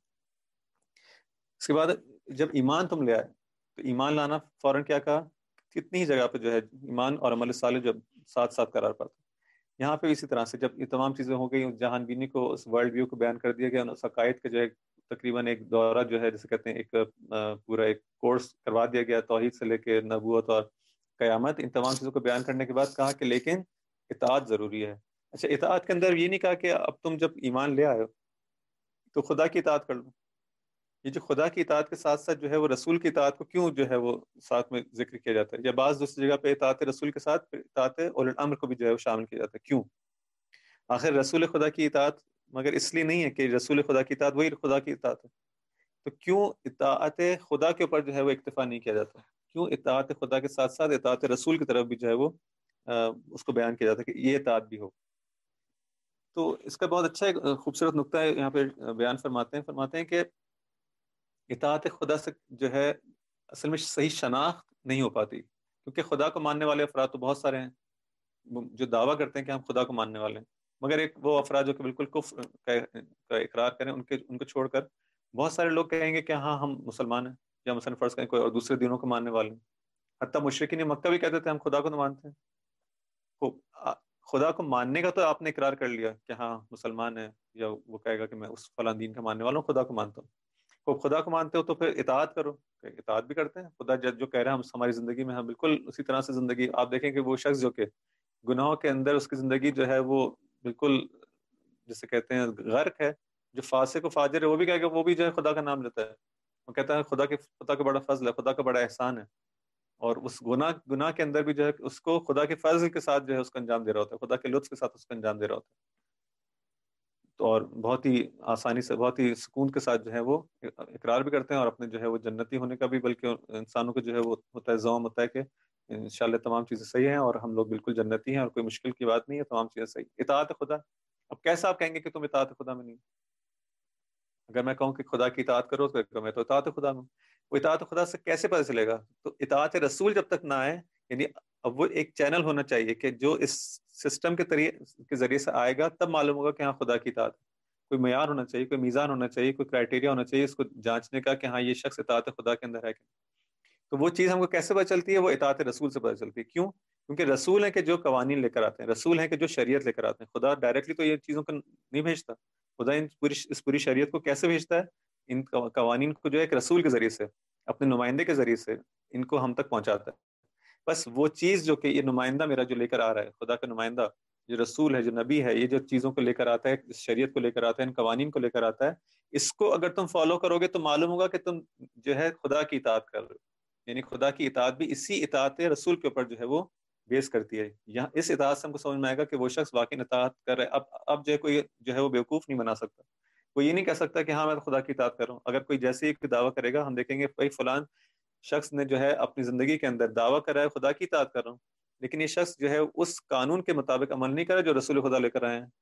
Speaker 1: اس کے بعد جب ایمان تم لے آئے تو ایمان لانا فوراً کیا کہا؟ کتنی ہی جگہ پہ جو ہے ایمان اور عمل صالح جب ساتھ ساتھ قرار پاتا ہے. یہاں پہ اسی طرح سے جب یہ تمام چیزیں ہو گئی، جہان بینی کو، اس ورلڈ ویو کو بیان کر دیا گیا، اس عقائد کا جو ہے تقریباً ایک دورہ جو ہے جسے کہتے ہیں ایک پورا ایک کورس کروا دیا گیا، توحید سے لے کے نبوت اور قیامت، ان تمام چیزوں کو بیان کرنے کے بعد کہا کہ لیکن اطاعت ضروری ہے. اچھا، اطاعت کے اندر یہ نہیں کہا کہ اب تم جب ایمان لے آئے ہو تو خدا کی اطاعت کر لو. یہ جو خدا کی اطاعت کے ساتھ ساتھ جو ہے وہ رسول کی اطاعت کو کیوں جو ہے وہ ساتھ میں ذکر کیا جاتا ہے، یا بعض دوسری جگہ پہ اطاعت رسول کے ساتھ اطاعت اولی الامر کو بھی جو ہے وہ شامل کیا جاتا ہے؟ کیوں؟ آخر رسول خدا کی اطاعت مگر اس لیے نہیں ہے کہ رسول خدا کی اطاعت وہی خدا کی اطاعت ہے. تو کیوں اطاعت خدا کے اوپر جو ہے وہ اکتفا نہیں کیا جاتا؟ کیوں اطاعت خدا کے ساتھ ساتھ اطاعت رسول کی طرف بھی جو ہے وہ اس کو بیان کیا جاتا ہے کہ یہ اطاعت بھی ہو؟ تو اس کا بہت اچھا ایک خوبصورت نقطہ ہے یہاں پہ بیان فرماتے ہیں فرماتے ہیں کہ اطاعت خدا سے جو ہے اصل میں صحیح شناخت نہیں ہو پاتی، کیونکہ خدا کو ماننے والے افراد تو بہت سارے ہیں جو دعویٰ کرتے ہیں کہ ہم خدا کو ماننے والے ہیں، مگر ایک وہ افراد جو کہ بالکل کفر کا اقرار کریں، ان کے ان کو چھوڑ کر بہت سارے لوگ کہیں گے کہ ہاں ہم مسلمان ہیں، یا مثلا فرض کریں کوئی اور دوسرے دینوں کو ماننے والے ہیں۔ حتیٰ مشرکین مکہ بھی کہتے تھے ہم خدا کو تو مانتے ہیں۔ خوب، خدا کو ماننے کا تو آپ نے اقرار کر لیا کہ ہاں مسلمان ہے، یا وہ کہے گا کہ میں اس فلاں دین کا ماننے والا ہوں، خدا کو مانتا ہوں۔ خوب، خدا کو مانتے ہو تو پھر اطاعت کرو، کہ اطاعت بھی کرتے ہیں خدا جو کہہ رہا ہے ہم ہماری زندگی میں ہم بالکل اسی طرح سے زندگی آپ دیکھیں کہ وہ شخص جو کہ گناہوں کے اندر اس کی زندگی جو ہے وہ بالکل جسے کہتے ہیں غرق ہے، جو فاسق و فاجر ہے وہ بھی کہے گا، وہ بھی جو ہے خدا کا نام لیتا ہے، وہ کہتا ہے خدا کے خدا کا بڑا فضل ہے، خدا کا بڑا احسان ہے، اور اس گناہ گناہ کے اندر بھی جو ہے اس کو خدا کے فضل کے ساتھ جو ہے اس کا انجام دے رہا ہوتا ہے، خدا کے لطف کے ساتھ اس کا انجام دے رہا ہوتا ہے، تو اور بہت ہی آسانی سے بہت ہی سکون کے ساتھ جو ہے وہ اقرار بھی کرتے ہیں، اور اپنے جو ہے وہ جنتی ہونے کا بھی بلکہ انسانوں کو جو ہے وہ ہوتا ہے زوم ہوتا ہے کہ انشاءاللہ تمام چیزیں صحیح ہیں اور ہم لوگ بالکل جنتی ہیں اور کوئی مشکل کی بات نہیں ہے، تمام چیزیں صحیح۔ اطاعت خدا، اب کیسا آپ کہیں گے کہ تم اطاعت خدا میں نہیں؟ اگر میں کہوں کہ خدا کی اطاعت کرو تو میں تو اطاعت خدا میں، وہ اطاعت خدا سے کیسے پتہ چلے گا؟ تو اطاعت رسول جب تک نہ آئے، یعنی اب وہ ایک چینل ہونا چاہیے کہ جو اس سسٹم کے طریقے کے ذریعے سے آئے گا تب معلوم ہوگا کہ ہاں خدا کی اطاعت ہے، کوئی معیار ہونا چاہیے، کوئی میزان ہونا چاہیے، کوئی کرائٹیریا ہونا چاہیے اس کو جانچنے کا کہ ہاں یہ شخص اطاعت خدا کے اندر ہے کہ تو وہ چیز ہم کو کیسے پتہ چلتی ہے؟ وہ اطاعت رسول سے پتہ چلتی ہے۔ کیوں؟ کیونکہ رسول ہیں کہ جو قوانین لے کر آتے ہیں، رسول ہیں کہ جو شریعت لے کر آتے ہیں، خدا ڈائریکٹلی تو یہ چیزوں کو نہیں بھیجتا، خدا ان پوری اس پوری شریعت کو کیسے بھیجتا ہے؟ ان قوانین کو جو ہے ایک رسول کے ذریعے سے، اپنے نمائندے کے ذریعے سے ان کو ہم تک پہنچاتا ہے۔ بس وہ چیز جو کہ یہ نمائندہ میرا جو لے کر آ رہا ہے، خدا کا نمائندہ جو رسول ہے، جو نبی ہے، یہ جو چیزوں کو لے کر آتا ہے، اس شریعت کو لے کر آتا ہے، ان قوانین کو لے کر آتا ہے، اس کو اگر تم فالو کرو گے تو معلوم ہوگا کہ تم جو ہے خدا کی اطاعت کر رہے ہو، یعنی خدا کی اطاعت بھی اسی اطاعت رسول کے اوپر جو ہے وہ بیس کرتی ہے۔ یہاں اس اطاعت سے ہم کو سمجھ میں آئے گا کہ وہ شخص واقعی اطاعت کر رہا ہے۔ اب اب جو ہے کوئی جو ہے وہ بیوقوف نہیں بنا سکتا، وہ یہ نہیں کہہ سکتا کہ ہاں میں تو خدا کی اطاعت کر رہا ہوں۔ اگر کوئی جیسے ہی دعویٰ کرے گا، ہم دیکھیں گے بھائی فلان شخص نے جو ہے اپنی زندگی کے اندر دعویٰ کرا ہے خدا کی اطاعت کر رہا ہوں، لیکن یہ شخص جو ہے اس قانون کے مطابق عمل نہیں کرا جو رسول خدا لے کر آئے ہیں،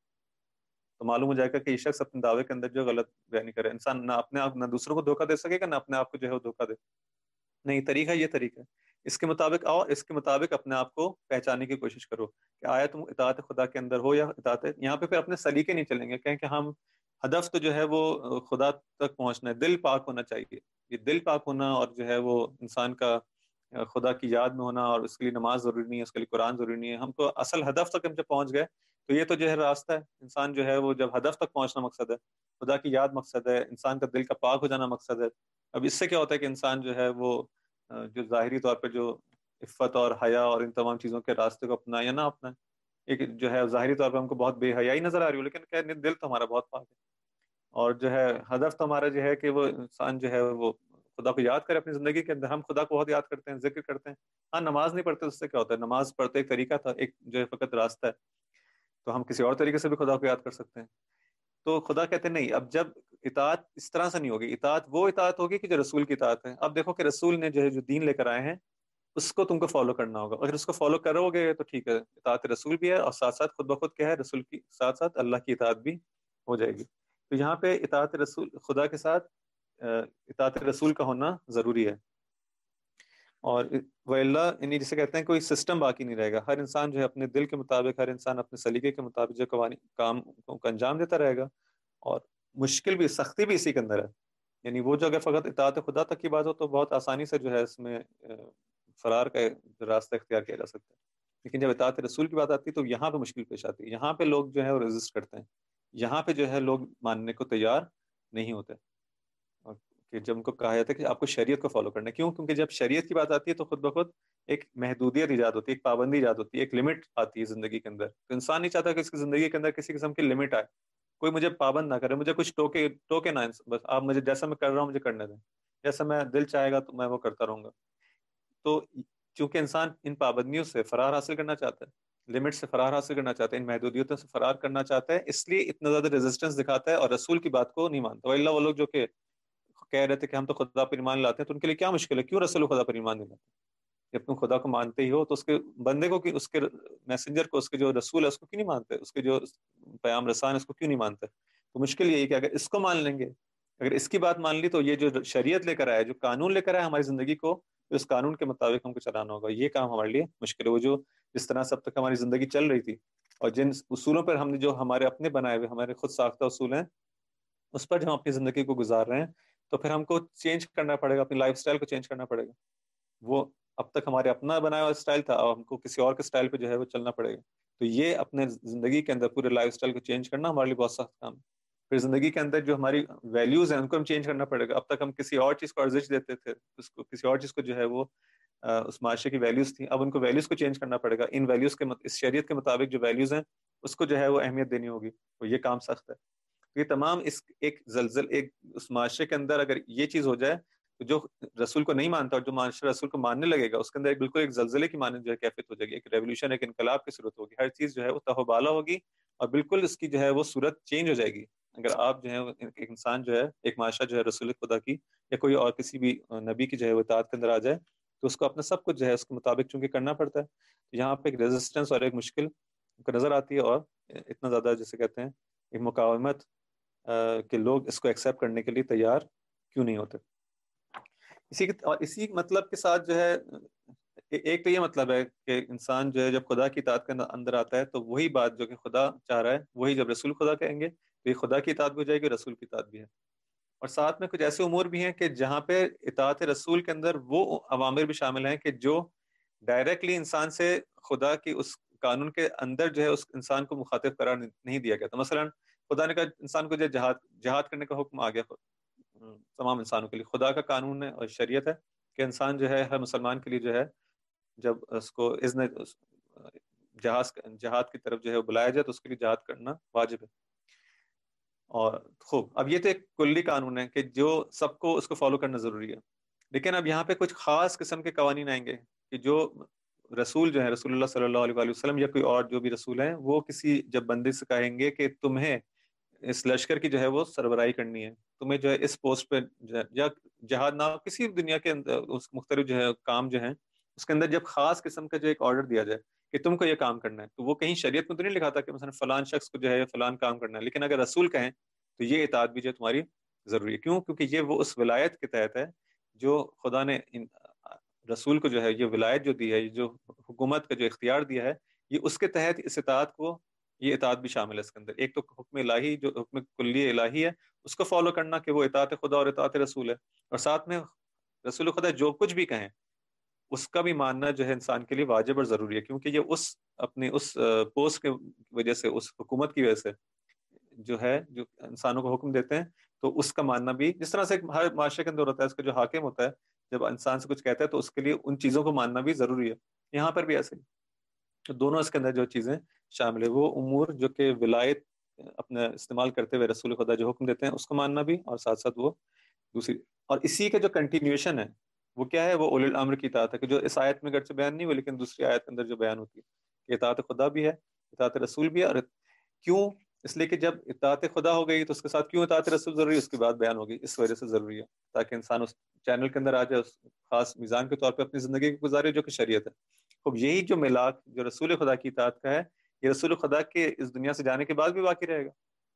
Speaker 1: تو معلوم ہو جائے گا کہ یہ شخص اپنے دعوے کے اندر جو غلط بیانی کرے۔ انسان نہ اپنے آپ نہ دوسروں کو دھوکہ دے سکے گا، نہ اپنے آپ کو جو ہے وہ دھوکہ دے۔ نہیں، طریقہ یہ طریقہ ہے، اس کے مطابق آؤ، اس کے مطابق اپنے آپ کو پہچاننے کی کوشش کرو کہ آیا تم اطاعت خدا کے اندر ہو یا اطاعت یہاں پہ پھر اپنے سلیقے نہیں چلیں گے، کہیں کہ ہم ہدف تو جو ہے وہ خدا تک پہنچنا ہے، دل پاک ہونا چاہیے۔ یہ دل پاک ہونا اور جو ہے وہ انسان کا خدا کی یاد میں ہونا، اور اس کے لیے نماز ضروری نہیں ہے، اس کے لیے قرآن ضروری نہیں ہے، ہم کو اصل ہدف تک ہم جب پہنچ گئے تو یہ تو جو ہے راستہ ہے۔ انسان جو ہے وہ جب ہدف تک پہنچنا مقصد ہے، خدا کی یاد مقصد ہے، انسان کا دل کا پاک ہو جانا مقصد ہے۔ اب اس سے کیا ہوتا ہے کہ انسان جو ہے وہ جو ظاہری طور پہ جو عفت اور حیا اور ان تمام چیزوں کے راستے کو اپنا یا نہ اپنا، ایک جو ہے ظاہری طور پہ ہم کو بہت بے حیائی نظر آ رہی ہو، لیکن کہ دل تو ہمارا بہت پاک ہے، اور جو ہے ہدف تو ہمارا جو ہے کہ وہ انسان جو ہے وہ خدا کو یاد کرے اپنی زندگی کے اندر۔ ہم خدا کو بہت یاد کرتے ہیں، ذکر کرتے ہیں، ہاں نماز نہیں پڑھتے، اس سے کیا ہوتا ہے؟ نماز پڑھتے ایک طریقہ تھا، ایک جو ہے فقط راستہ ہے، تو ہم کسی اور طریقے سے بھی خدا کو یاد کر سکتے ہیں۔ تو خدا کہتے ہیں نہیں، اب جب اطاعت اس طرح سے نہیں ہوگی، اطاعت وہ اطاعت ہوگی کہ جو رسول کی اطاعت ہے۔ اب دیکھو کہ رسول نے جو ہے جو دین لے کر آئے ہیں اس کو تم کو فالو کرنا ہوگا، اگر اس کو فالو کرو گے تو ٹھیک ہے، اطاعت رسول بھی ہے، اور ساتھ ساتھ خود بخود کیا ہے، رسول کی ساتھ ساتھ اللہ کی اطاعت بھی ہو جائے گی۔ تو یہاں پہ اطاعت رسول خدا کے ساتھ اطاعت رسول کا ہونا ضروری ہے، اور وہ اللہ یعنی جسے کہتے ہیں کوئی سسٹم باقی نہیں رہے گا، ہر انسان جو ہے اپنے دل کے مطابق، ہر انسان اپنے سلیقے کے مطابق جو قوانین کام کو انجام دیتا رہے گا، اور مشکل بھی سختی بھی اسی کے اندر ہے۔ یعنی وہ جو اگر فقط اطاعت خدا تک کی بات ہو تو بہت آسانی سے جو ہے اس میں فرار کا راستہ اختیار کیا جا سکتا ہے، لیکن جب اطاعت رسول کی بات آتی ہے تو یہاں پہ مشکل پیش آتی ہے، یہاں پہ لوگ جو ہے وہ ریزسٹ کرتے ہیں، یہاں پہ جو ہے لوگ ماننے کو تیار نہیں ہوتے، کہ جب ان کو کہا جاتا ہے کہ آپ کو شریعت کو فالو کرنا ہے۔ کیوں؟ کیونکہ جب شریعت کی بات آتی ہے تو خود بخود ایک محدودیت ایجاد ہوتی ہے، ایک پابندی ایجاد ہوتی ہے، ایک لمٹ آتی ہے زندگی کے اندر، تو انسان نہیں چاہتا کہ اس کی زندگی کے اندر کسی قسم کی لمٹ آئے، کوئی مجھے پابند نہ کرے، مجھے کچھ ٹوکے ٹوکے نہ، بس آپ مجھے جیسا میں کر رہا ہوں مجھے کرنے دیں، جیسا میں دل چاہے گا تو میں وہ کرتا رہوں گا۔ تو چونکہ انسان ان پابندیوں سے فرار حاصل کرنا چاہتا ہے، لمٹ سے فرار حاصل کرنا چاہتا ہے، ان محدودیتوں سے فرار کرنا چاہتا ہے، اس لیے اتنا زیادہ ریزسٹنس دکھاتا ہے اور رسول کی بات کو نہیں مانتا۔ اللہ وہ لوگ جو کہ کہہ رہے تھے کہ ہم تو خدا پر ایمان لاتے ہیں، تو ان کے لیے کیا مشکل ہے؟ کیوں رسول خدا پر ایمان نہیں لاتے؟ جب تم خدا کو مانتے ہی ہو تو اس کے بندے کو، اس کے میسنجر کو، اس کے جو رسول ہے اس کو کیوں نہیں مانتے؟ اس کے جو پیام رسان ہے اس کو کیوں نہیں مانتے؟ تو مشکل یہی کہ اگر اس کو مان لیں گے، اگر اس کی بات مان لی، تو یہ جو شریعت لے کر آیا، جو قانون لے کر آیا ہماری زندگی کو، اس قانون کے مطابق ہم کو چلانا ہوگا. یہ کام ہمارے لیے مشکل ہے. وہ جو جس طرح سے اب تک ہماری زندگی چل رہی تھی، اور جن اصولوں پر ہم نے، جو ہمارے اپنے بنائے ہوئے ہمارے خود ساختہ اصول ہیں، اس پر جب ہم اپنی زندگی کو گزار رہے ہیں، تو پھر ہم کو چینج کرنا پڑے گا، اپنی لائف سٹائل کو چینج کرنا پڑے گا. وہ اب تک ہمارے اپنا بنایا ہوا اسٹائل تھا، اور ہم کو کسی اور کے اسٹائل پہ جو ہے وہ چلنا پڑے گا. تو یہ اپنے زندگی کے اندر پورے لائف سٹائل کو چینج کرنا ہمارے لیے بہت سخت کام ہے. پھر زندگی کے اندر جو ہماری ویلیوز ہیں ان کو ہم چینج کرنا پڑے گا. اب تک ہم کسی اور چیز کو ارزش دیتے تھے، اس کو کسی اور چیز کو جو ہے وہ اس معاشرے کی ویلیوز تھیں، اب ان کو ویلیوز کو چینج کرنا پڑے گا. ان ویلیوز کے اس شریعت کے مطابق جو ویلیوز ہیں اس کو جو ہے وہ اہمیت دینی ہوگی. تو یہ کام سخت ہے. یہ تمام اس ایک زلزل ایک اس معاشرے کے اندر اگر یہ چیز ہو جائے، تو جو رسول کو نہیں مانتا اور جو معاشرہ رسول کو ماننے لگے گا، اس کے اندر ایک بالکل ایک زلزلے کی مانند جو ہے کیفیت ہو جائے گی. ایک ریولیوشن، ایک انقلاب کی صورت ہوگی. ہر چیز جو ہے وہ تہوبالا ہوگی، اور بالکل اس کی جو ہے وہ صورت چینج ہو جائے گی. اگر آپ جو ہے ایک انسان جو ہے، ایک معاشرہ جو ہے رسول خدا کی یا کوئی اور کسی بھی نبی کی جو ہے وہ اطاعت کے اندر آ جائے، تو اس کو اپنا سب کچھ جو ہے اس کے مطابق چونکہ کرنا پڑتا ہے. یہاں پہ ایک ریزسٹنس اور ایک مشکل نظر آتی ہے، اور اتنا زیادہ جسے کہتے ہیں ایک مقاومت کہ لوگ اس کو ایکسیپٹ کرنے کے لیے تیار کیوں نہیں ہوتے. اسی اور اسی مطلب کے ساتھ جو ہے ایک تو یہ مطلب ہے کہ انسان جو ہے جب خدا کی اطاعت کے اندر آتا ہے، تو وہی بات جو کہ خدا چاہ رہا ہے وہی جب رسول خدا کہیں گے تو یہ خدا کی اطاعت بھی ہو جائے گی، رسول کی اطاعت بھی ہے. اور ساتھ میں کچھ ایسے امور بھی ہیں کہ جہاں پہ اطاعت رسول کے اندر وہ اوامر بھی شامل ہیں کہ جو ڈائریکٹلی انسان سے خدا کی اس قانون کے اندر جو ہے اس انسان کو مخاطب قرار نہیں دیا گیا. تو مثلا خدا نے کہا انسان کو جو جہاد جہاد کرنے کا حکم آ گیا تمام انسانوں کے لیے. خدا کا قانون ہے اور شریعت ہے کہ انسان جو ہے ہر مسلمان کے لیے جو ہے جب اس کو اذن جہاز جہاد کی طرف جو ہے بلایا جائے تو اس کے لیے جہاد کرنا واجب ہے. اور خوب اب یہ تو ایک کلی قانون ہے کہ جو سب کو اس کو فالو کرنا ضروری ہے. لیکن اب یہاں پہ کچھ خاص قسم کے قوانین آئیں گے کہ جو رسول جو ہے رسول اللہ صلی اللہ علیہ وسلم یا کوئی اور جو بھی رسول ہیں، وہ کسی جب بندے سے کہیں گے کہ تمہیں اس لشکر کی جو ہے وہ سربراہی کرنی ہے، تمہیں جو ہے اس پوسٹ پہ یا جہاد نہ کسی بھی دنیا کے اندر اس مختلف جو ہے کام جو ہیں اس کے اندر جب خاص قسم کا جو ایک آرڈر دیا جائے کہ تم کو یہ کام کرنا ہے، تو وہ کہیں شریعت میں تو نہیں لکھا تھا کہ مثلا فلان شخص کو جو ہے فلان کام کرنا ہے. لیکن اگر رسول کہیں تو یہ اطاعت بھی جو ہے تمہاری ضروری ہے. کیوں؟ کیونکہ یہ وہ اس ولایت کے تحت ہے جو خدا نے رسول کو جو ہے یہ ولایت جو دی ہے، یہ جو حکومت کا جو اختیار دیا ہے، یہ اس کے تحت اس اطاعت کو یہ اطاعت بھی شامل ہے اس کے اندر. ایک تو حکم الہی جو حکم کلی الہی ہے اس کو فالو کرنا کہ وہ اطاعت خدا اور اطاعت رسول ہے، اور ساتھ میں رسول خدا جو کچھ بھی کہیں اس کا بھی ماننا جو ہے انسان کے لیے واجب اور ضروری ہے. کیونکہ یہ اس اپنی اس پوسٹ کی وجہ سے، اس حکومت کی وجہ سے جو ہے جو انسانوں کو حکم دیتے ہیں، تو اس کا ماننا بھی جس طرح سے ہر معاشرے کے اندر ہوتا ہے، اس کا جو حاکم ہوتا ہے جب انسان سے کچھ کہتا ہے تو اس کے لیے ان چیزوں کو ماننا بھی ضروری ہے. یہاں پر بھی ایسے ہی دونوں اس کے اندر جو چیزیں شامل ہے، وہ امور جو کہ ولایت اپنا استعمال کرتے ہوئے رسول خدا جو حکم دیتے ہیں اس کو ماننا بھی، اور ساتھ ساتھ وہ دوسری. اور اسی کا جو کنٹینیوشن ہے وہ کیا ہے؟ وہ اولی الامر کی اطاعت ہے، کہ جو اس آیت میں گرچہ بیان نہیں ہوئی لیکن دوسری آیت کے اندر جو بیان ہوتی ہے کہ اطاعت خدا بھی ہے، اطاعت رسول بھی ہے. اور کیوں؟ اس لیے کہ جب اطاعت خدا ہو گئی تو اس کے ساتھ کیوں اطاعت رسول ضروری ہے اس کی بات بیان ہوگی. اس وجہ سے ضروری ہے تاکہ انسان اس چینل کے اندر آ جائے، اس خاص میزان کے طور پہ اپنی زندگی کو گزارے جو کہ شریعت ہے. اب یہی جو ملاک جو رسول خدا کی اطاعت کا ہے، یہ رسول خدا کے اس دنیا سے جانے کے بعد بھی باقی رہے گا.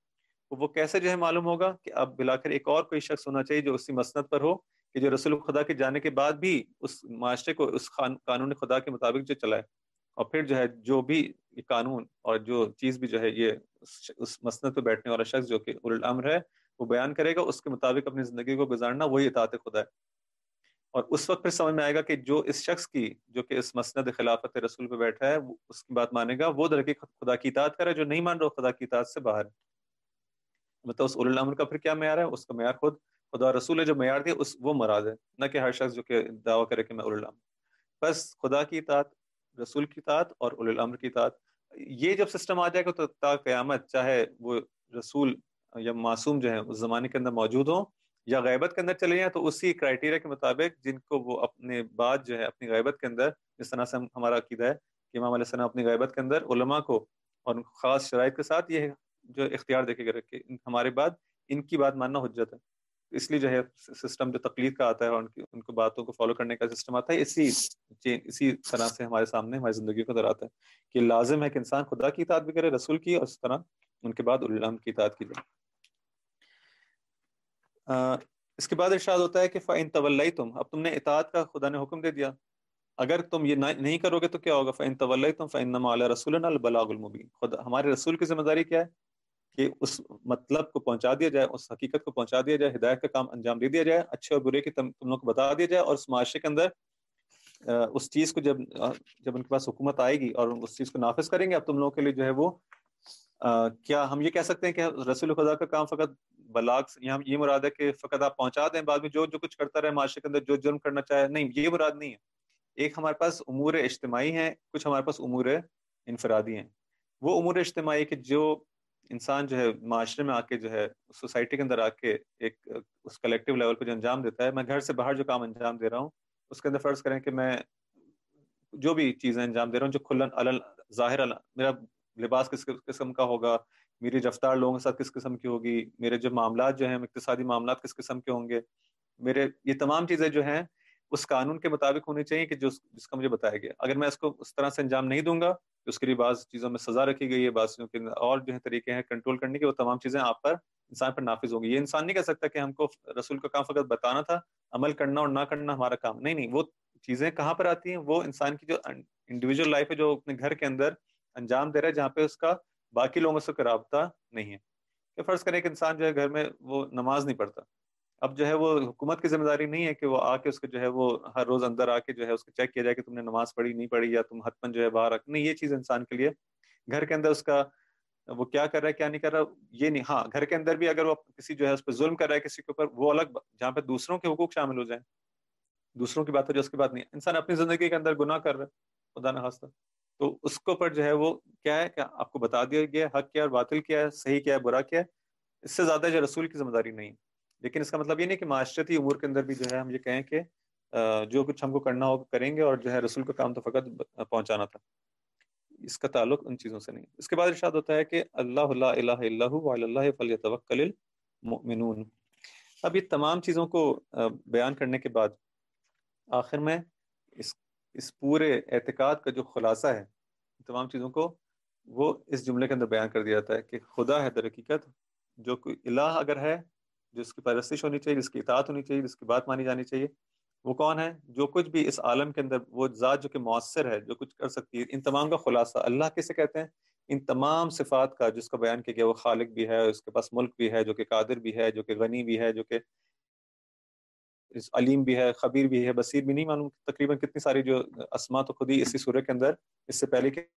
Speaker 1: وہ کیسے جو ہے معلوم ہوگا کہ اب بلا کر ایک اور کوئی شخص ہونا چاہیے جو اسی مسند پر ہو کہ جو رسول خدا کے جانے کے بعد بھی اس معاشرے کو اس قانون خدا کے مطابق جو چلائے، اور پھر جو ہے جو بھی یہ قانون اور جو چیز بھی جو ہے یہ اس مسند پہ بیٹھنے والا شخص جو کہ اولو الامر ہے وہ بیان کرے گا، اس کے مطابق اپنی زندگی کو گزارنا، وہی اطاعت خدا ہے. اور اس وقت پھر سمجھ میں آئے گا کہ جو اس شخص کی جو کہ اس مسند خلافت رسول پہ بیٹھا ہے اس کی بات مانے گا، وہ درکی خدا کی اطاعت کرے. جو نہیں مان رہا خدا کی اطاعت سے باہر ہے. مطلب اس اولو الامر کا پھر کیا معیار ہے؟ اس کا معیار خود خدا رسول ہے جو معیار دیا اس وہ مراد ہے، نہ کہ ہر شخص جو کہ دعویٰ کرے کہ میں اولو الامر. بس خدا کی اطاعت، رسول کی اطاعت اور اولو الامر کی اطاعت. یہ جب سسٹم آ جائے گا تو تا قیامت چاہے وہ رسول یا معصوم جو ہیں اس زمانے کے اندر موجود ہوں یا غیبت کے اندر چلے جائیں، تو اسی کرائٹیریا کے مطابق جن کو وہ اپنے بعد جو ہے اپنی غیبت کے اندر، جس طرح سے ہمارا عقیدہ ہے کہ امام علیہ السلام اپنی غیبت کے اندر علماء کو اور خاص شرائط کے ساتھ یہ جو اختیار دیکھے گا کہ ہمارے بعد ان کی بات ماننا حجت ہے. اس لیے جو ہے سسٹم جو تقلید کا آتا ہے اور ان کی ان کو باتوں کو فالو کرنے کا سسٹم آتا ہے، اسی اسی طرح سے ہمارے سامنے ہماری زندگی کو در آتا ہے کہ لازم ہے کہ انسان خدا کی اطاعت بھی کرے، رسول کی، اور اس طرح ان کے بعد اولی الامر کی اطاعت کی جائے۔ اس کے بعد ارشاد ہوتا ہے کہ فَإِن تَوَلَّيْتُمْ، اب تم نے اطاعت کا خدا نے حکم دے دیا، اگر تم یہ نہیں کرو گے تو کیا ہوگا؟ فَإِن تَوَلَّيْتُمْ فَإِنَّمَا عَلَىٰ رَسُولِنَا الْبَلَاغُ الْمُبِينُ، خدا ہمارے رسول کی ذمہ داری کیا ہے کہ اس مطلب کو پہنچا دیا جائے، اس حقیقت کو پہنچا دیا جائے، ہدایت کا کام انجام دے دیا جائے، اچھے اور برے کی تم تم لوگ کو بتا دیا جائے، اور اس معاشرے کے اندر اس چیز کو جب جب ان کے پاس حکومت آئے گی اور اس چیز کو نافذ کریں گے، اب تم لوگوں کے لیے جو ہے وہ کیا ہم یہ کہہ سکتے ہیں کہ رسول خدا کا کام فقط بلاغ، یہاں یہ مراد ہے کہ فقط آپ پہنچا دیں، بعد میں جو جو کچھ کرتا رہے معاشرے کے اندر، جو جرم کرنا چاہے، نہیں، یہ مراد نہیں ہے۔ ایک ہمارے پاس امور اجتماعی ہیں، کچھ ہمارے پاس امور انفرادی ہیں۔ وہ امور اجتماعی کہ جو انسان جو ہے معاشرے میں آ کے جو ہے سوسائٹی کے اندر آ کے ایک اس کلیکٹیو لیول پہ جو انجام دیتا ہے، میں گھر سے باہر جو کام انجام دے رہا ہوں اس کے اندر فرض کریں کہ میں جو بھی چیزیں انجام دے رہا ہوں جو کھلن علن ظاہر علن، میرا لباس کس قسم کا ہوگا، میری رفتار لوگوں کے ساتھ کس قسم کی ہوگی، میرے جو معاملات جو ہیں اقتصادی معاملات کس قسم کے ہوں گے، میرے یہ تمام چیزیں جو ہیں اس قانون کے مطابق ہونی چاہیے کہ جو جس کا مجھے بتایا گیا۔ اگر میں اس کو اس طرح سے انجام نہیں دوں گا تو اس کے لیے بعض چیزوں میں سزا رکھی گئی ہے، بعض چیزوں کے اور جو ہے طریقے ہیں کنٹرول کرنے کے، وہ تمام چیزیں آپ پر انسان پر نافذ ہوں گی۔ یہ انسان نہیں کہہ سکتا کہ ہم کو رسول کا کام فقط بتانا تھا، عمل کرنا اور نہ کرنا ہمارا کام نہیں۔ نہیں، وہ چیزیں کہاں پر آتی ہیں؟ وہ انسان کی جو انڈیویجول لائف ہے، جو اپنے گھر کے اندر انجام دے رہا ہے، جہاں پہ اس کا باقی لوگوں سے رابطہ نہیں ہے۔ کہ فرض کریں کہ انسان جو ہے گھر میں وہ نماز نہیں پڑھتا، اب جو ہے وہ حکومت کی ذمہ داری نہیں ہے کہ وہ آ کے اس کو جو ہے وہ ہر روز اندر آ کے جو ہے اس کو چیک کیا جائے کہ تم نے نماز پڑھی نہیں پڑھی، یا تم حتمن جو ہے باہر رکھ، نہیں، یہ چیز انسان کے لیے گھر کے اندر اس کا وہ کیا کر رہا ہے کیا نہیں کر رہا یہ نہیں۔ ہاں، گھر کے اندر بھی اگر وہ کسی جو ہے اس پہ ظلم کر رہا ہے کسی کے اوپر، وہ الگ، جہاں پہ دوسروں کے حقوق شامل ہو جائیں، دوسروں کی بات ہے جو اس کی بات نہیں ہے، انسان اپنی زندگی کے اندر گناہ کر رہا ہے خدا نہ خواستہ، تو اس کو پر جو ہے وہ کیا ہے کہ آپ کو بتا دیا گیا حق کیا ہے اور باطل کیا ہے، صحیح کیا ہے برا کیا ہے، اس سے زیادہ جو رسول کی ذمہ داری نہیں ہے۔ لیکن اس کا مطلب یہ نہیں کہ معاشرتی امور کے اندر بھی جو ہے ہم یہ کہیں کہ جو کچھ ہم کو کرنا ہوگا کریں گے، اور جو ہے رسول کا کام تو فقط پہنچانا تھا، اس کا تعلق ان چیزوں سے نہیں۔ اس کے بعد ارشاد ہوتا ہے کہ اللہ لا الہ الا هو وعلی اللہ فلیتوکل المؤمنون۔ اب یہ تمام چیزوں کو بیان کرنے کے بعد آخر میں اس اس پورے اعتقاد کا جو خلاصہ ہے تمام چیزوں کو، وہ اس جملے کے اندر بیان کر دیا جاتا ہے کہ خدا ہے در حقیقت، جو کوئی الہ اگر ہے جس کی پرستش ہونی چاہیے، جس کی اطاعت ہونی چاہیے، جس کی بات مانی جانی چاہیے، وہ کون ہے؟ جو کچھ بھی اس عالم کے اندر، وہ ذات جو کہ مؤثر ہے، جو کچھ کر سکتی ہے، ان تمام کا خلاصہ اللہ کسے کہتے ہیں؟ ان تمام صفات کا جس کا بیان کیا گیا، وہ خالق بھی ہے، اس کے پاس ملک بھی ہے، جو کہ قادر بھی ہے، جو کہ غنی بھی ہے، جو کہ علیم بھی ہے، خبیر بھی ہے، بصیر بھی، نہیں معلوم تقریباً کتنی ساری جو اسماء تو خود ہی اسی سورہ کے اندر اس سے پہلے کے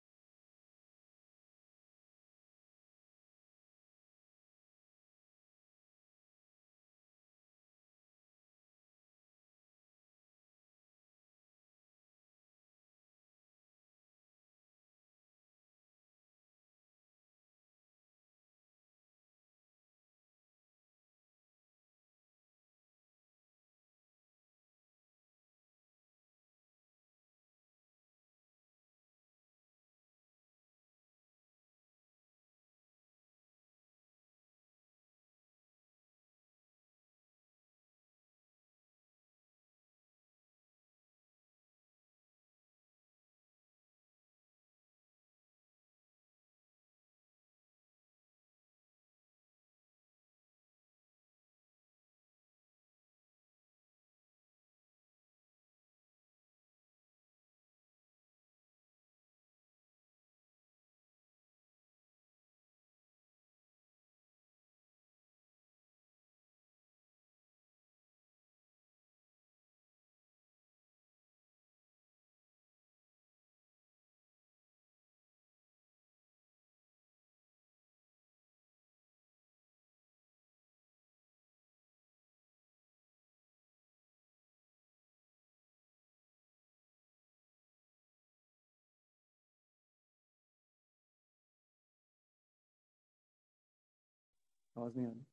Speaker 1: آواز نہیں آ رہی۔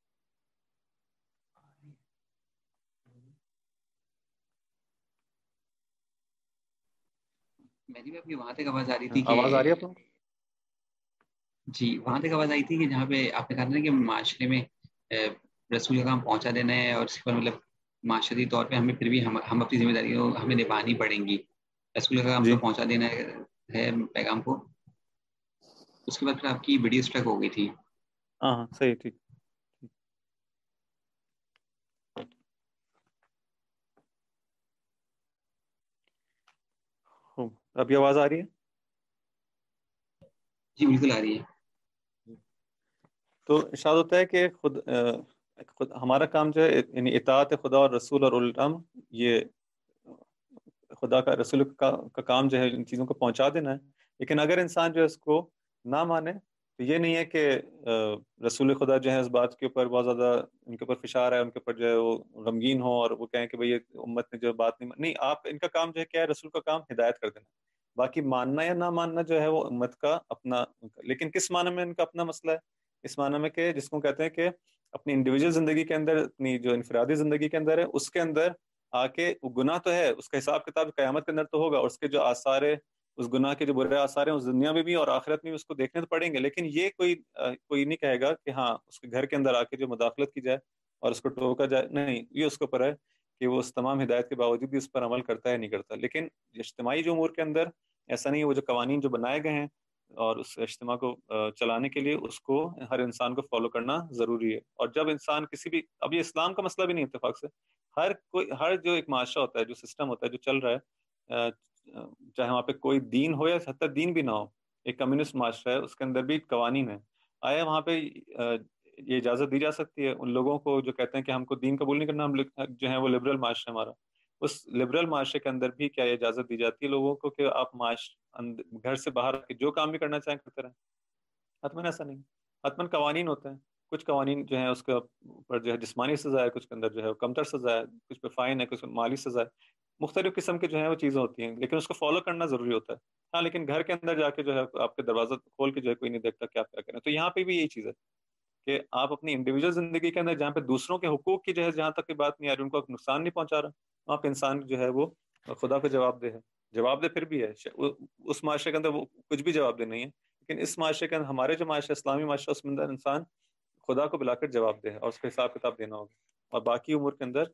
Speaker 2: میری بھی آپ کی وہاں تک آواز آ رہی تھی کہ
Speaker 1: آواز آ رہی ہے آپ کو؟
Speaker 2: جی وہاں تک آواز آئی تھی کہ جہاں پہ آپ نے کہا نا کہ معاشرے میں رسول کا کام پہنچا دینا ہے، اور اس کے بعد مطلب معاشرتی طور پہ ہمیں پھر بھی ہم ہم اپنی ذمہ داریوں ہمیں نبھانی پڑیں گی. رسول کا کام
Speaker 1: جی
Speaker 2: تو پہنچا دینا ہے ہے پیغام کو. اس کے بعد پھر آپ کی ویڈیو اسٹرک ہو گئی تھی.
Speaker 1: ہاں ہاں صحیح ٹھیک. ہوں، ابھی آواز آ رہی ہے؟
Speaker 2: جی بالکل آ رہی ہے.
Speaker 1: تو ارشاد ہوتا ہے کہ خود خود ہمارا کام جو ہے یعنی اطاعت خدا اور رسول اور اولو الامر، یہ خدا کا رسول کا, کا کام جو ہے ان چیزوں کو پہنچا دینا ہے. لیکن اگر انسان جو ہے اس کو نہ مانے تو یہ نہیں ہے کہ رسول خدا جو ہے اس بات کے اوپر بہت زیادہ ان کے اوپر فشار ہے، ان کے اوپر جو ہے وہ غمگین ہو اور وہ کہیں کہ بھئی امت نے جو بات نہیں نہیں آپ ان کا کام جو ہے کیا ہے، رسول کا کام ہدایت کر دینا. باقی ماننا یا نہ ماننا جو ہے وہ امت کا اپنا، لیکن کس معنی میں ان کا اپنا مسئلہ ہے؟ اس معنی میں کہ جس کو کہتے ہیں کہ اپنی انڈیویجول زندگی کے اندر، اپنی جو انفرادی زندگی کے اندر ہے اس کے اندر آ کے وہ گناہ تو ہے، اس کا حساب کتاب قیامت کے اندر تو ہوگا، اور اس کے جو آثار ہے، اس گناہ کے جو برے آثار ہیں اس دنیا میں بھی اور آخرت میں بھی اس کو دیکھنے تو پڑیں گے. لیکن یہ کوئی کوئی نہیں کہے گا کہ ہاں اس کے گھر کے اندر آ کے جو مداخلت کی جائے اور اس کو ٹوکا جائے، نہیں، یہ اس کے اوپر ہے کہ وہ اس تمام ہدایت کے باوجود بھی اس پر عمل کرتا ہے نہیں کرتا. لیکن اجتماعی جو امور کے اندر ایسا نہیں ہے، وہ جو قوانین جو بنائے گئے ہیں اور اس اجتماع کو چلانے کے لیے اس کو ہر انسان کو فالو کرنا ضروری ہے. اور جب انسان کسی بھی، اب یہ اسلام کا مسئلہ بھی نہیں اتفاق سے، ہر کوئی ہر جو ایک معاشرہ ہوتا ہے، جو سسٹم ہوتا ہے جو چل رہا ہے، چاہے وہاں پہ کوئی دین ہو یا حتی دین بھی نہ ہو، ایک کمیونسٹ معاشرہ ہے، اس کے اندر بھی قوانین ہیں. آیا وہاں پہ یہ اجازت دی جا سکتی ہے ان لوگوں کو جو کہتے ہیں کہ ہم کو دین قبول نہیں کرنا، ہم جو ہیں وہ لبرل معاشرہ ہمارا، اس لبرل معاشرے کے اندر بھی کیا یہ اجازت دی جاتی ہے لوگوں کو کہ آپ معاش گھر سے باہر جو کام بھی کرنا چاہیں کرتے رہیں؟ حتماً ایسا نہیں. حتماً قوانین ہوتے ہیں، کچھ قوانین جو ہیں اس کے اوپر جو ہے جسمانی سزا ہے، کچھ کے اندر جو ہے کمتر سزا ہے، کچھ پہ فائن ہے، کچھ پہ مالی سزا ہے، مختلف قسم کے جو ہیں وہ چیزیں ہوتی ہیں، لیکن اس کو فالو کرنا ضروری ہوتا ہے. ہاں لیکن گھر کے اندر جا کے جو ہے آپ کے دروازہ کھول کے جو ہے کوئی نہیں دیکھتا کہ آپ کیا کریں. تو یہاں پہ بھی یہی چیز ہے کہ آپ اپنی انڈیویجول زندگی کے اندر جہاں پہ دوسروں کے حقوق کی جو ہے جہاں تک کی بات نہیں آ رہی، ان کو نقصان نہیں پہنچا رہا، وہاں پہ انسان جو ہے وہ خدا کو جواب دہ ہے. جواب دہ پھر بھی ہے اس معاشرے کے اندر، وہ کچھ بھی جواب دہ نہیں ہے. لیکن اس معاشرے کے اندر، ہمارے جو معاشرے اسلامی معاشرہ، اس کے اندر انسان خدا کو بلا کر جواب دہ ہے اور اس کا حساب کتاب دینا ہوگا، اور باقی امور کے اندر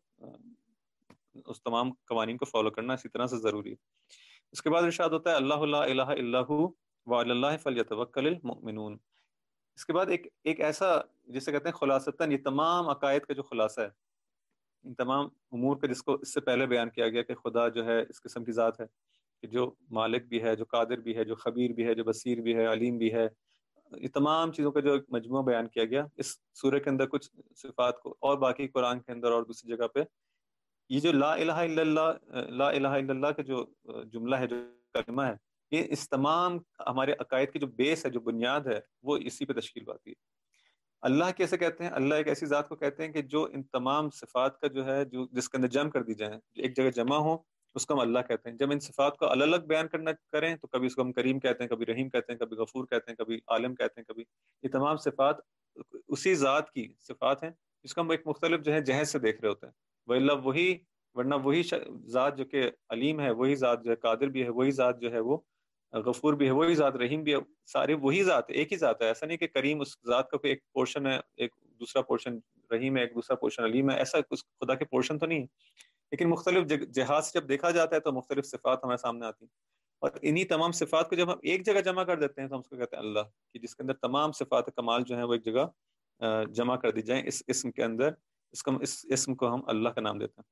Speaker 1: اس تمام قوانین کو فالو کرنا اسی طرح سے ضروری ہے. اس کے بعد ارشاد ہوتا ہے اللہ لا الہ الا ہو وعلی اللہ فلیتوکل المؤمنون. اس کے بعد ایک ایک ایسا جسے کہتے ہیں خلاصتاً، یہ تمام عقائد کا جو خلاصہ ہے، ان تمام امور کا جس کو اس سے پہلے بیان کیا گیا کہ خدا جو ہے اس قسم کی ذات ہے کہ جو مالک بھی ہے، جو قادر بھی ہے، جو خبیر بھی ہے، جو بصیر بھی ہے، علیم بھی ہے. یہ تمام چیزوں کا جو مجموعہ بیان کیا گیا اس سورہ کے اندر، کچھ صفات کو، اور باقی قرآن کے اندر اور دوسری جگہ پہ یہ جو لا الہ الا اللہ، لا الہ الا اللہ کا جو جملہ ہے، جو کلمہ ہے، یہ اس تمام ہمارے عقائد کی جو بیس ہے، جو بنیاد ہے، وہ اسی پہ تشکیل پاتی ہے. اللہ کیسے کہتے ہیں؟ اللہ ایک ایسی ذات کو کہتے ہیں کہ جو ان تمام صفات کا جو ہے، جو جس کے اندر جمع کر دی جائیں، ایک جگہ جمع ہو، اس کو ہم اللہ کہتے ہیں. جب ان صفات کو الگ الگ بیان کرنا کریں تو کبھی اس کو ہم کریم کہتے ہیں، کبھی رحیم کہتے ہیں، کبھی غفور کہتے ہیں، کبھی عالم کہتے ہیں، کبھی یہ تمام صفات اسی ذات کی صفات ہیں جس کو ہم ایک مختلف جو ہے جہت سے دیکھ رہے ہوتے ہیں. وَإِلَّا وہی ورنہ وہی ذات جو کہ علیم ہے، وہی ذات جو ہے قادر بھی ہے، وہی ذات جو ہے وہ غفور بھی ہے، وہی ذات رحیم بھی ہے، سارے وہی ذات ہے، ایک ہی ذات ہے. ایسا نہیں کہ کریم اس ذات کا کوئی ایک پورشن ہے، ایک دوسرا پورشن رحیم ہے، ایک دوسرا پورشن علیم ہے، ایسا کچھ خدا کے پورشن تو نہیں ہے. لیکن مختلف جہاز سے جب دیکھا جاتا ہے تو مختلف صفات ہمارے سامنے آتی ہیں، اور انہی تمام صفات کو جب ہم ایک جگہ جمع کر دیتے ہیں تو ہم اس کو کہتے ہیں اللہ، کہ جس کے اندر تمام صفات کمال جو ہیں وہ ایک جگہ جمع کر دی جائیں اس اسم کے اندر. اس کو اس اسم کو ہم اللہ کا نام دیتے ہیں.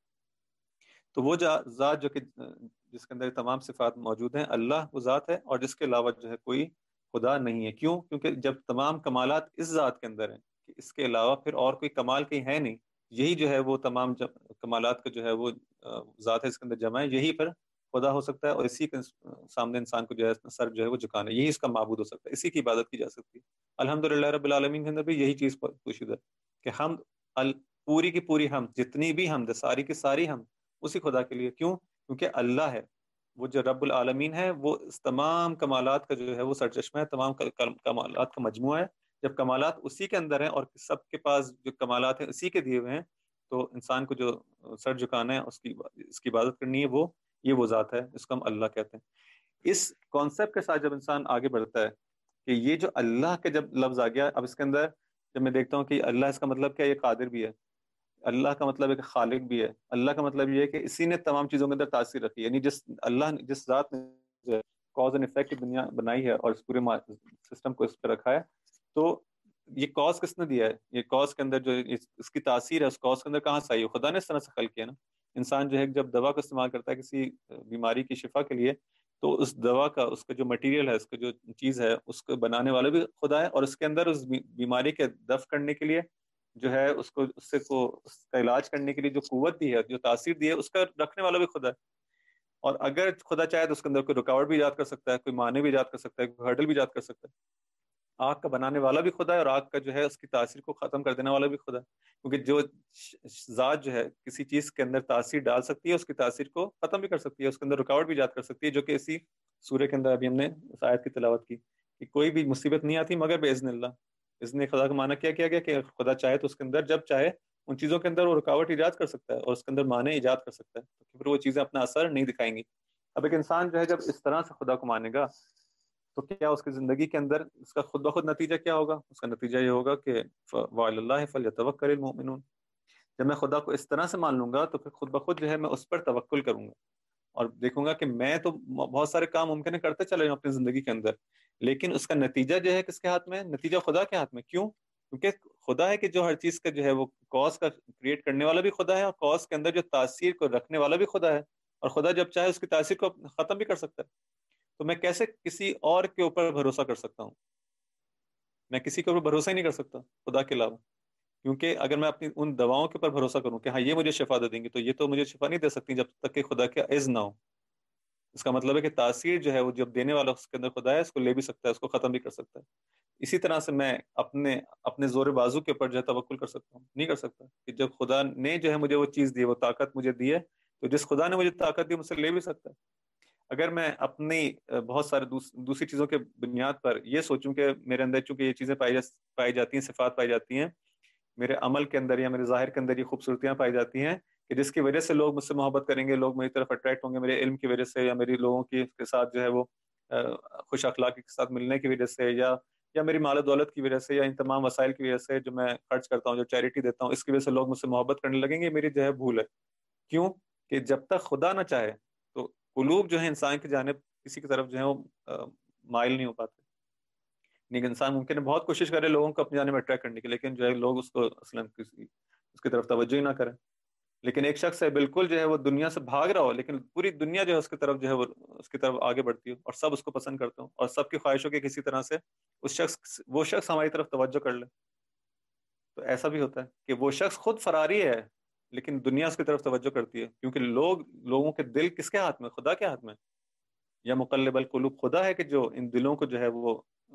Speaker 1: تو وہ ذات جو کہ جس کے اندر تمام صفات موجود ہیں، اللہ وہ ذات ہے، اور جس کے علاوہ جو ہے کوئی خدا نہیں ہے. کیوں؟ کیونکہ جب تمام کمالات اس ذات کے اندر ہیں کہ اس کے علاوہ پھر اور کوئی کمال کہیں ہے نہیں، یہی جو ہے وہ تمام کمالات کا جو ہے وہ ذات ہے اس کے اندر جمع ہے، یہی پھر خدا ہو سکتا ہے، اور اسی کے سامنے انسان کو جو ہے سر جو ہے وہ جھکانا ہے، یہی اس کا معبود ہو سکتا ہے، اسی کی عبادت کی جا سکتی ہے. الحمدللہ رب العالمین کے اندر بھی یہی چیز پوشیدہ ہے کہ ہم پوری کی پوری ہم جتنی بھی حمد، ساری کی ساری ہم اسی خدا کے لیے. کیوں؟ کیونکہ اللہ ہے وہ جو رب العالمین ہے، وہ اس تمام کمالات کا جو ہے وہ سرچشمہ ہے، تمام کمالات کا مجموعہ ہے. جب کمالات اسی کے اندر ہیں اور سب کے پاس جو کمالات ہیں اسی کے دیے ہوئے ہیں، تو انسان کو جو سر جھکانا ہے، اس کی اس کی عبادت کرنی ہے، وہ یہ وہ ذات ہے، اس کو ہم اللہ کہتے ہیں. اس کانسیپٹ کے ساتھ جب انسان آگے بڑھتا ہے کہ یہ جو اللہ کے جب لفظ آ گیا، اب اس کے اندر جب میں دیکھتا ہوں کہ اللہ اس کا مطلب کیا، یہ قادر بھی ہے، اللہ کا مطلب ہے کہ خالق بھی ہے، اللہ کا مطلب یہ ہے کہ اسی نے تمام چیزوں کے اندر تاثیر رکھی ہے، یعنی جس اللہ نے جس ذات نے کاز اینڈ افیکٹ کی دنیا بنائی ہے اور اس پورے سسٹم کو اس پہ رکھا ہے، تو یہ کاز کس نے دیا ہے، یہ کاز کے اندر جو اس, اس کی تاثیر ہے اس کاز کے اندر کہاں سے آئی ہے، خدا نے اس طرح سے خلق کیا نا. انسان جو ہے جب دوا کا استعمال کرتا ہے کسی بیماری کی شفا کے لیے، تو اس دوا کا اس کا جو مٹیریل ہے، اس کا جو چیز ہے، اس کو بنانے والا بھی خدا ہے، اور اس کے اندر اس بیماری کے دفع کرنے کے لیے جو ہے اس کو اس سے کو اس کا علاج کرنے کے لیے جو قوت دی ہے، جو تاثیر دی ہے، اس کا رکھنے والا بھی خدا ہے. اور اگر خدا چاہے تو اس کے اندر کوئی رکاوٹ بھی ایجاد کر سکتا ہے، کوئی معنی بھی ایجاد کر سکتا ہے، کوئی ہرڈل بھی ایجاد کر سکتا ہے. آگ کا بنانے والا بھی خدا ہے، اور آگ کا جو ہے اس کی تاثیر کو ختم کر دینے والا بھی خدا ہے. کیونکہ جو ذات جو ہے کسی چیز کے اندر تاثیر ڈال سکتی ہے، اس کی تاثیر کو ختم بھی کر سکتی ہے، اس کے اندر رکاوٹ بھی ایجاد کر سکتی ہے، جو کہ اسی سورہ کے اندر ابھی ہم نے اس آیت کی تلاوت کی کہ کوئی بھی مصیبت نہیں آتی مگر باذن اللہ. اذن خدا کا معنی کیا کیا گیا کہ خدا چاہے تو اس کے اندر جب چاہے ان چیزوں کے اندر وہ رکاوٹ ایجاد کر سکتا ہے اور اس کے اندر معنی ایجاد کر سکتا ہے، تو پھر وہ چیزیں اپنا اثر نہیں دکھائیں گی. اب ایک انسان جو ہے جب اس طرح سے خدا کو مانے گا تو کیا اس کی زندگی کے اندر اس کا خود بخود نتیجہ کیا ہوگا؟ اس کا نتیجہ یہ ہوگا کہ وَعَلَى اللَّهِ فَلْيَتَوَكَّلِ الْمُؤْمِنُونَ. جب میں خدا کو اس طرح سے مان لوں گا تو پھر خود بخود جو ہے میں اس پر توکل کروں گا، اور دیکھوں گا کہ میں تو بہت سارے کام ممکن ہے کرتے چلے جاؤں اپنی زندگی کے اندر، لیکن اس کا نتیجہ جو ہے کس کے ہاتھ میں؟ نتیجہ خدا کے ہاتھ میں. کیوں؟ کیونکہ خدا ہے کہ جو ہر چیز کا جو ہے وہ کاز کا کریٹ کرنے والا بھی خدا ہے، اور کاز کے اندر جو تاثیر کو رکھنے والا بھی خدا ہے، اور خدا جب چاہے اس کی تاثیر کو ختم بھی کر سکتا ہے. تو میں کیسے کسی اور کے اوپر بھروسہ کر سکتا ہوں؟ میں کسی کے اوپر بھروسہ ہی نہیں کر سکتا خدا کے علاوہ. کیونکہ اگر میں اپنی ان دواؤں کے اوپر بھروسہ کروں کہ ہاں یہ مجھے شفا دے دیں گی، تو یہ تو مجھے شفا نہیں دے سکتی جب تک کہ خدا کا اذن نہ ہو. اس کا مطلب ہے کہ تاثیر جو ہے وہ جب دینے والا اس کے اندر خدا ہے، اس کو لے بھی سکتا ہے، اس کو ختم بھی کر سکتا ہے. اسی طرح سے میں اپنے اپنے زور بازو کے اوپر جو ہے توکل کر سکتا ہوں؟ نہیں کر سکتا. کہ جب خدا نے جو ہے مجھے وہ چیز دی، وہ طاقت مجھے دی ہے، تو جس خدا نے مجھے طاقت دی مجھ سے لے بھی سکتا ہے. اگر میں اپنی بہت سارے دوسری چیزوں کے بنیاد پر یہ سوچوں کہ میرے اندر چونکہ یہ چیزیں پائی جا پائی جاتی ہیں، صفات پائی جاتی ہیں میرے عمل کے اندر یا میرے ظاہر کے اندر، یہ خوبصورتیاں پائی جاتی ہیں کہ جس کی وجہ سے لوگ مجھ سے محبت کریں گے، لوگ میری طرف اٹریکٹ ہوں گے میرے علم کی وجہ سے، یا میری لوگوں کی کے ساتھ جو ہے وہ خوش اخلاقی کے ساتھ ملنے کی وجہ سے، یا یا میری مال و دولت کی وجہ سے، یا ان تمام وسائل کی وجہ سے جو میں خرچ کرتا ہوں، جو چیریٹی دیتا ہوں، اس کی وجہ سے لوگ مجھ سے محبت کرنے لگیں گے، میری جو ہے بھول ہے. کیوں؟ کہ جب تک خدا نہ چاہے تو قلوب جو ہے انسان کی جانب کسی کی طرف جو ہے وہ مائل نہیں ہو پاتے. لیکن انسان ممکن ہے بہت کوشش کرے لوگوں کو اپنی جانب اٹریکٹ کرنے کی، لیکن جو ہے لوگ اس کو اصلا کسی اس کی طرف توجہ ہی نہ کریں. لیکن ایک شخص ہے بالکل جو ہے وہ دنیا سے بھاگ رہا ہو، لیکن پوری دنیا جو ہے اس کی طرف جو ہے وہ اس کی طرف آگے بڑھتی ہو، اور سب اس کو پسند کرتے ہوں، اور سب کی خواہشوں کے کسی طرح سے اس شخص وہ شخص ہماری طرف توجہ کر لے. تو ایسا بھی ہوتا ہے کہ وہ شخص خود فراری ہے لیکن دنیا اس کی طرف توجہ کرتی ہے، کیونکہ لوگ لوگوں کے دل کس کے ہاتھ میں؟ خدا کے ہاتھ میں. یا مقلب القلوب، خدا ہے کہ جو ان دلوں کو جو ہے وہ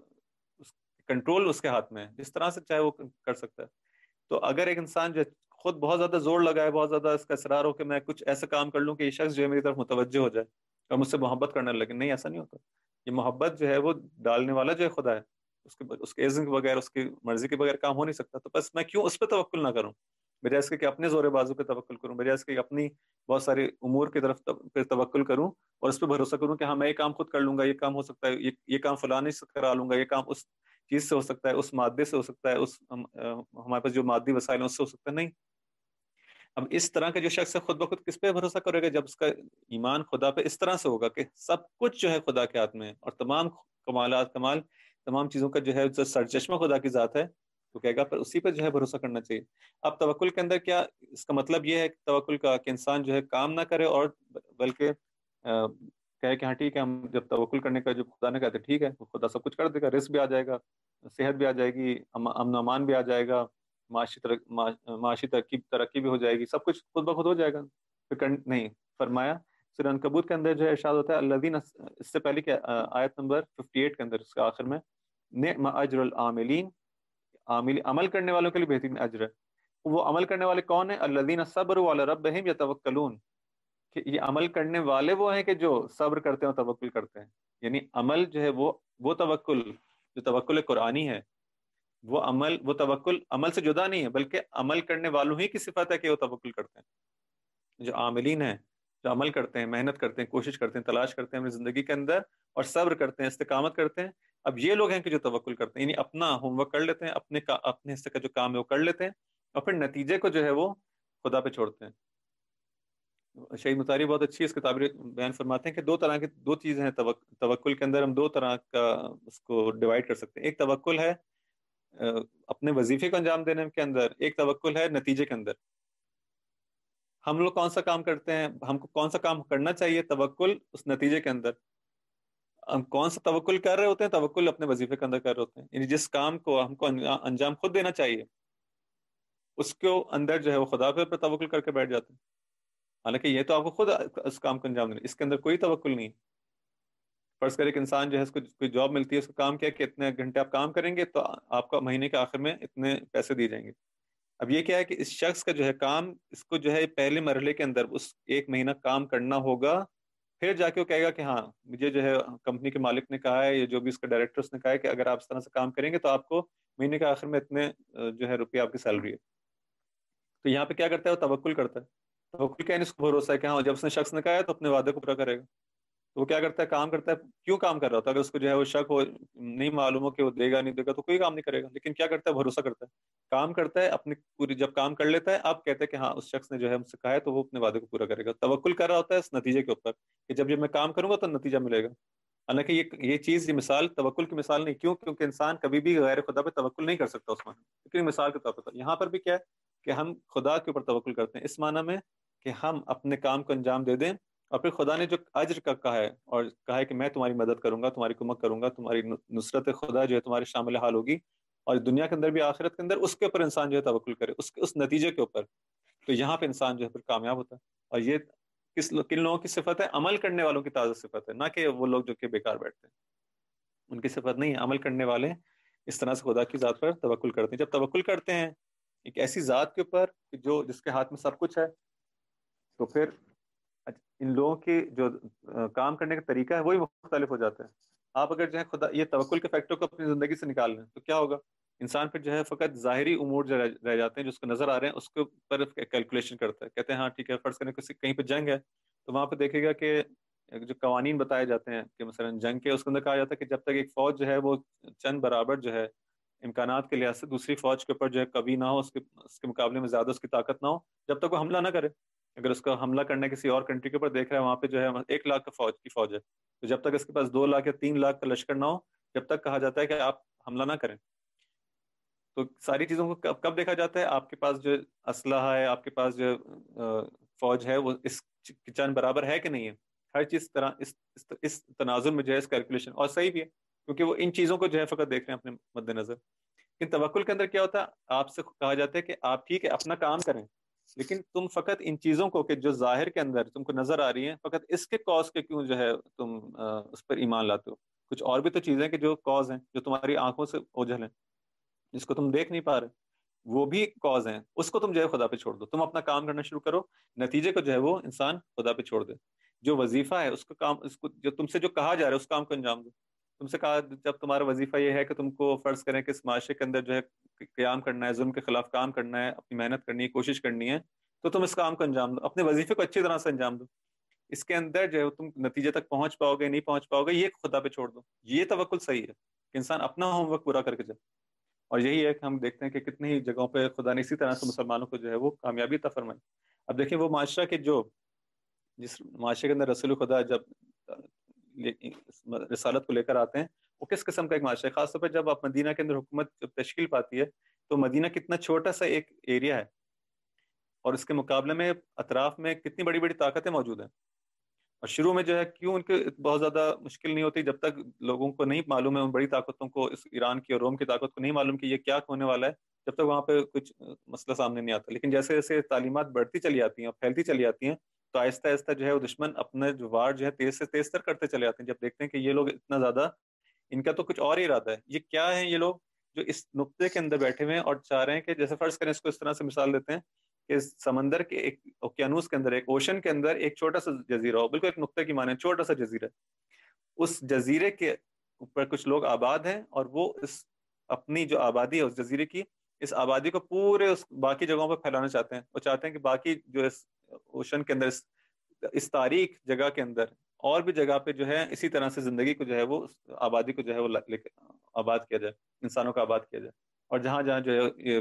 Speaker 1: کنٹرول اس کے ہاتھ میں ہے، جس طرح سے چاہے وہ کر سکتا ہے. تو اگر ایک انسان جو خود بہت زیادہ زور لگائے، بہت زیادہ اس کا اصرار ہو کہ میں کچھ ایسا کام کر لوں کہ یہ شخص جو ہے میری طرف متوجہ ہو جائے اور مجھ سے محبت کرنے لگے، نہیں، ایسا نہیں ہوتا. یہ محبت جو ہے وہ ڈالنے والا جو ہے خدا ہے، اس کے اس کے اذن کے بغیر، اس کی مرضی کے بغیر کام ہو نہیں سکتا. تو بس میں کیوں اس پہ توکل نہ کروں، بجائے اس کے کہ اپنے زور بازو پہ توکل کروں، بجائے اس کے کہ اپنی بہت سارے امور کی طرف پہ توکل کروں اور اس پہ بھروسہ کروں کہ ہاں میں یہ کام خود کر لوں گا، یہ کام ہو سکتا ہے، یہ یہ کام فلانے سے کرا لوں گا، یہ کام اس چیز سے ہو سکتا ہے، اس مادے سے ہو سکتا ہے، اس ہمارے پاس جو مادی وسائل ہیں اس سے ہو سکتا ہے. نہیں. اب اس طرح کا جو شخص ہے خود بخود کس پہ بھروسہ کرے گا؟ جب اس کا ایمان خدا پہ اس طرح سے ہوگا کہ سب کچھ جو ہے خدا کے ہاتھ میں ہے، اور تمام کمالات کمال تمام چیزوں کا جو ہے جو سرچشمہ خدا کی ذات ہے، تو کہے گا پھر اسی پہ جو ہے بھروسہ کرنا چاہیے. اب توکل کے اندر کیا اس کا مطلب یہ ہے کہ توکل کا کہ انسان جو ہے کام نہ کرے، اور بلکہ کہے کہ ہاں ٹھیک ہے، ہم جب توکل کرنے کا جو خدا نے کہا ٹھیک ہے خدا سب کچھ کر دے گا، رزق بھی آ جائے گا، صحت بھی آ جائے گی، امن و امان بھی آ جائے گا، معاشی ترق معاشی ترقی ترقی بھی ہو جائے گی، سب کچھ خود بخود ہو جائے گا. پھر نہیں فرمایا. سورہ عنکبوت کے اندر جو ہے ارشاد ہوتا ہے الذین، اس سے پہلے کہ آیت نمبر اٹھاون کے اندر اس کے آخر میں، نعم اجر العاملین، عامل عمل کرنے والوں کے لیے بہترین اجر ہے. وہ عمل کرنے والے کون ہیں؟ الذین صبروا علی ربہم یتوکلون، کہ یہ عمل کرنے والے وہ ہیں کہ جو صبر کرتے ہیں اور توکل کرتے ہیں. یعنی عمل جو ہے وہ وہ توکل جو توکل قرآنی ہے، وہ عمل وہ توکل عمل سے جدا نہیں ہے، بلکہ عمل کرنے والوں ہی کی صفت ہے کہ وہ توکل کرتے ہیں. جو عاملین ہیں، جو عمل کرتے ہیں، محنت کرتے ہیں، کوشش کرتے ہیں، تلاش کرتے ہیں اپنی زندگی کے اندر، اور صبر کرتے ہیں، استقامت کرتے ہیں. اب یہ لوگ ہیں کہ جو توکل کرتے ہیں، یعنی اپنا ہوم ورک کر لیتے ہیں، اپنے کا اپنے حصے کا جو کام ہے وہ کر لیتے ہیں، اور پھر نتیجے کو جو ہے وہ خدا پہ چھوڑتے ہیں۔ شہید مطاری بہت اچھی اس کتاب بیان فرماتے ہیں کہ دو طرح کی دو چیزیں ہیں توکل کے اندر، ہم دو طرح کا اس کو ڈیوائڈ کر سکتے ہیں۔ ایک توکل ہے اپنے وظیفے کو انجام دینے کے اندر، ایک توکل ہے نتیجے کے اندر۔ ہم لوگ کون سا کام کرتے ہیں، ہم کو کون سا کام کرنا چاہیے؟ توکل اس نتیجے کے اندر۔ ہم کون سا توکل کر رہے ہوتے ہیں؟ توکل اپنے وظیفے کے اندر کر رہے ہوتے ہیں، یعنی جس کام کو ہم کو انجام خود دینا چاہیے اس کو اندر جو ہے وہ خدا پہ توکل کر کے بیٹھ جاتے ہیں، حالانکہ یہ تو آپ کو خود اس کام کو انجام دینا، اس کے اندر کوئی توکل نہیں ہے۔ فرض کرے کہ انسان جو ہے اس کو کوئی جاب ملتی ہے، اس کو کام کیا کہ اتنے گھنٹے آپ کام کریں گے تو آپ کا مہینے کے آخر میں اتنے پیسے دیے جائیں گے۔ اب یہ کیا ہے کہ اس شخص کا جو ہے کام، اس کو جو ہے پہلے مرحلے کے اندر اس ایک مہینہ کام کرنا ہوگا، پھر جا کے وہ کہے گا کہ ہاں مجھے جو ہے کمپنی کے مالک نے کہا ہے یا جو بھی اس کا ڈائریکٹر اس نے کہا ہے کہ اگر آپ اس طرح سے کام کریں گے تو آپ کو مہینے کے آخر میں اتنے جو ہے روپیہ آپ کی سیلری ہے۔ تو یہاں پہ کیا کرتا ہے؟ وہ توکل کرتا ہے۔ توکل کیا ہے؟ اس کو بھروسہ ہے کہ ہاں جب اس نے شخص نے کہا ہے تو اپنے وعدے کو پورا کرے گا۔ تو وہ کیا کرتا ہے؟ کام کرتا ہے۔ کیوں کام کر رہا ہوتا ہے؟ اگر اس کو جو ہے وہ شک ہو، نہیں معلوم ہو کہ وہ دے گا نہیں دے گا، تو کوئی کام نہیں کرے گا، لیکن کیا کرتا ہے؟ بھروسہ کرتا ہے، کام کرتا ہے اپنی پوری۔ جب کام کر لیتا ہے اب کہتے ہیں کہ ہاں اس شخص نے جو ہے ہم سے کہا ہے تو وہ اپنے وعدے کو پورا کرے گا۔ توکل کر رہا ہوتا ہے اس نتیجے کے اوپر کہ جب جب میں کام کروں گا تو نتیجہ ملے گا۔ حالانکہ یہ یہ چیز، یہ مثال توکل کی مثال نہیں۔ کیوں؟ کیونکہ انسان کبھی بھی غیر خدا پہ توکل نہیں کر سکتا اس معنی، لیکن مثال کے طور پر یہاں پر بھی کیا ہے کہ ہم خدا کے اوپر توکل کرتے ہیں اس معنی میں کہ ہم اپنے کام کو انجام دے دیں، اور پھر خدا نے جو اجر کا کہا ہے اور کہا ہے کہ میں تمہاری مدد کروں گا، تمہاری کمک کروں گا، تمہاری نصرت خدا جو ہے تمہارے شامل حال ہوگی، اور دنیا کے اندر بھی آخرت کے اندر، اس کے اوپر انسان جو ہے توکل کرے، اس اس نتیجے کے اوپر، تو یہاں پہ انسان جو ہے پھر کامیاب ہوتا ہے۔ اور یہ کس کن لوگوں کی صفت ہے؟ عمل کرنے والوں کی تازہ صفت ہے، نہ کہ وہ لوگ جو کہ بیکار بیٹھتے ہیں، ان کی صفت نہیں ہے۔ عمل کرنے والے اس طرح سے خدا کی ذات پر توکل کرتے ہیں۔ جب توکل کرتے ہیں ایک ایسی ذات کے اوپر جو جس کے ہاتھ میں سب کچھ ہے، تو پھر ان لوگوں کی جو کام کرنے کا طریقہ ہے وہی مختلف ہو جاتا ہے۔ آپ اگر جو ہے خدا یہ توکل کے فیکٹر کو اپنی زندگی سے نکال لیں تو کیا ہوگا؟ انسان پھر جو ہے فقط ظاہری امور جو رہ جاتے ہیں، جو اس کو نظر آ رہے ہیں اس کے اوپر کیلکولیشن کرتا ہے، کہتے ہیں ہاں ٹھیک ہے، فرض کریں کسی کہیں پہ جنگ ہے تو وہاں پہ دیکھے گا کہ جو قوانین بتائے جاتے ہیں کہ مثلا جنگ کے، اس کے اندر کہا جاتا ہے کہ جب تک ایک فوج جو ہے وہ چند برابر جو ہے امکانات کے لحاظ سے دوسری فوج کے اوپر جو ہے کبھی نہ ہو، اس کے اس کے مقابلے میں زیادہ اس کی طاقت نہ ہو، جب تک وہ حملہ نہ کرے۔ اگر اس کا حملہ کرنے کسی اور کنٹری کے اوپر دیکھ رہا ہے، وہاں پہ جو ہے ایک لاکھ کا فوج کی فوج ہے، تو جب تک اس کے پاس دو لاکھ یا تین لاکھ کا لشکر نہ ہو، جب تک کہا جاتا ہے کہ آپ حملہ نہ کریں۔ تو ساری چیزوں کو کب کب دیکھا جاتا ہے؟ آپ کے پاس جو اسلحہ ہے، آپ کے پاس جو فوج ہے، وہ اس چند برابر ہے کہ نہیں ہے۔ ہر چیز طرح اس اس تناظر میں جو ہے اس کیلکولیشن، اور صحیح بھی ہے کیونکہ وہ ان چیزوں کو جو ہے فقط دیکھ رہے ہیں اپنے مد نظر۔ لیکن توکل کے اندر کیا ہوتا ہے؟ آپ سے کہا جاتا ہے کہ آپ ٹھیک ہے اپنا کام کریں، لیکن تم فقط ان چیزوں کو کہ جو ظاہر کے اندر تم کو نظر آ رہی ہیں، فقط اس کے کاز کے کیوں جو ہے تم اس پر ایمان لاتے ہو؟ کچھ اور بھی تو چیزیں کہ جو کاز ہیں، جو تمہاری آنکھوں سے اوجھل ہیں، جس کو تم دیکھ نہیں پا رہے، وہ بھی کاز ہیں، اس کو تم جو ہے خدا پہ چھوڑ دو، تم اپنا کام کرنا شروع کرو، نتیجے کو جو ہے وہ انسان خدا پہ چھوڑ دے۔ جو وظیفہ ہے اس کو کام، اس کو جو تم سے جو کہا جا رہا ہے اس کام کو انجام دو۔ تم سے کہا جب تمہارا وظیفہ یہ ہے کہ تم کو فرض کریں کہ اس معاشرے کے اندر جو ہے قیام کرنا ہے، ظلم کے خلاف کام کرنا ہے، اپنی محنت کرنی ہے، کوشش کرنی ہے، تو تم اس کام کو انجام دو، اپنے وظیفے کو اچھی طرح سے انجام دو۔ اس کے اندر جو ہے تم نتیجے تک پہنچ پاؤ گے نہیں پہنچ پاؤ گے، یہ خدا پہ چھوڑ دو۔ یہ توکل صحیح ہے کہ انسان اپنا ہوم ورک پورا کر کے جائے، اور یہی ہے کہ ہم دیکھتے ہیں کہ کتنی ہی جگہوں پہ خدا نے اسی طرح سے مسلمانوں کو جو ہے وہ کامیابی عطا فرمائی۔ اب دیکھیں وہ معاشرہ کے جو جس معاشرے کے اندر رسول خدا جب رسالت کو لے کر آتے ہیں، وہ کس قسم کا ایک معاشرہ ہے؟ خاص طور پہ جب آپ مدینہ کے اندر حکومت جب تشکیل پاتی ہے تو مدینہ کتنا چھوٹا سا ایک ایریا ہے، اور اس کے مقابلے میں اطراف میں کتنی بڑی بڑی طاقتیں موجود ہیں۔ اور شروع میں جو ہے کیوں ان کے بہت زیادہ مشکل نہیں ہوتی؟ جب تک لوگوں کو نہیں معلوم ہے، ان بڑی طاقتوں کو، اس ایران کی اور روم کی طاقت کو نہیں معلوم کہ یہ کیا ہونے والا ہے، جب تک وہاں پہ کچھ مسئلہ سامنے نہیں آتا۔ لیکن جیسے جیسے تعلیمات بڑھتی چلی آتی ہیں اور پھیلتی چلی آتی ہیں، تو آہستہ آہستہ جو ہے وہ دشمن اپنے جو وار جو ہے تیز سے تیز تر کرتے چلے آتے ہیں۔ جب دیکھتے ہیں کہ یہ لوگ اتنا زیادہ، ان کا تو کچھ اور ہی ارادہ ہے، یہ کیا ہے یہ لوگ جو اس نقطے کے اندر بیٹھے ہوئے ہیں اور چاہ رہے ہیں کہ جیسے فرض کریں، اس کو اس طرح سے مثال دیتے ہیں کہ سمندر کے ایک اوکیانوس کے اندر، ایک اوشن کے اندر ایک چھوٹا سا جزیرہ ہو، بالکل ایک نقطے کی معنی چھوٹا سا جزیرہ، اس جزیرے کے اوپر کچھ لوگ آباد ہیں، اور وہ اس اپنی جو آبادی ہے اس جزیرے کی، اس آبادی کو پورے اس باقی جگہوں پہ پھیلانا چاہتے ہیں۔ وہ چاہتے ہیں کہ باقی جو اس اوشن کے اندر، اس, اس تاریک جگہ کے اندر اور بھی جگہ پہ جو ہے اسی طرح سے زندگی کو جو ہے وہ آبادی کو جو ہے وہ آباد کیا جائے، انسانوں کو آباد کیا جائے. اور جہاں جہاں جو ہے یہ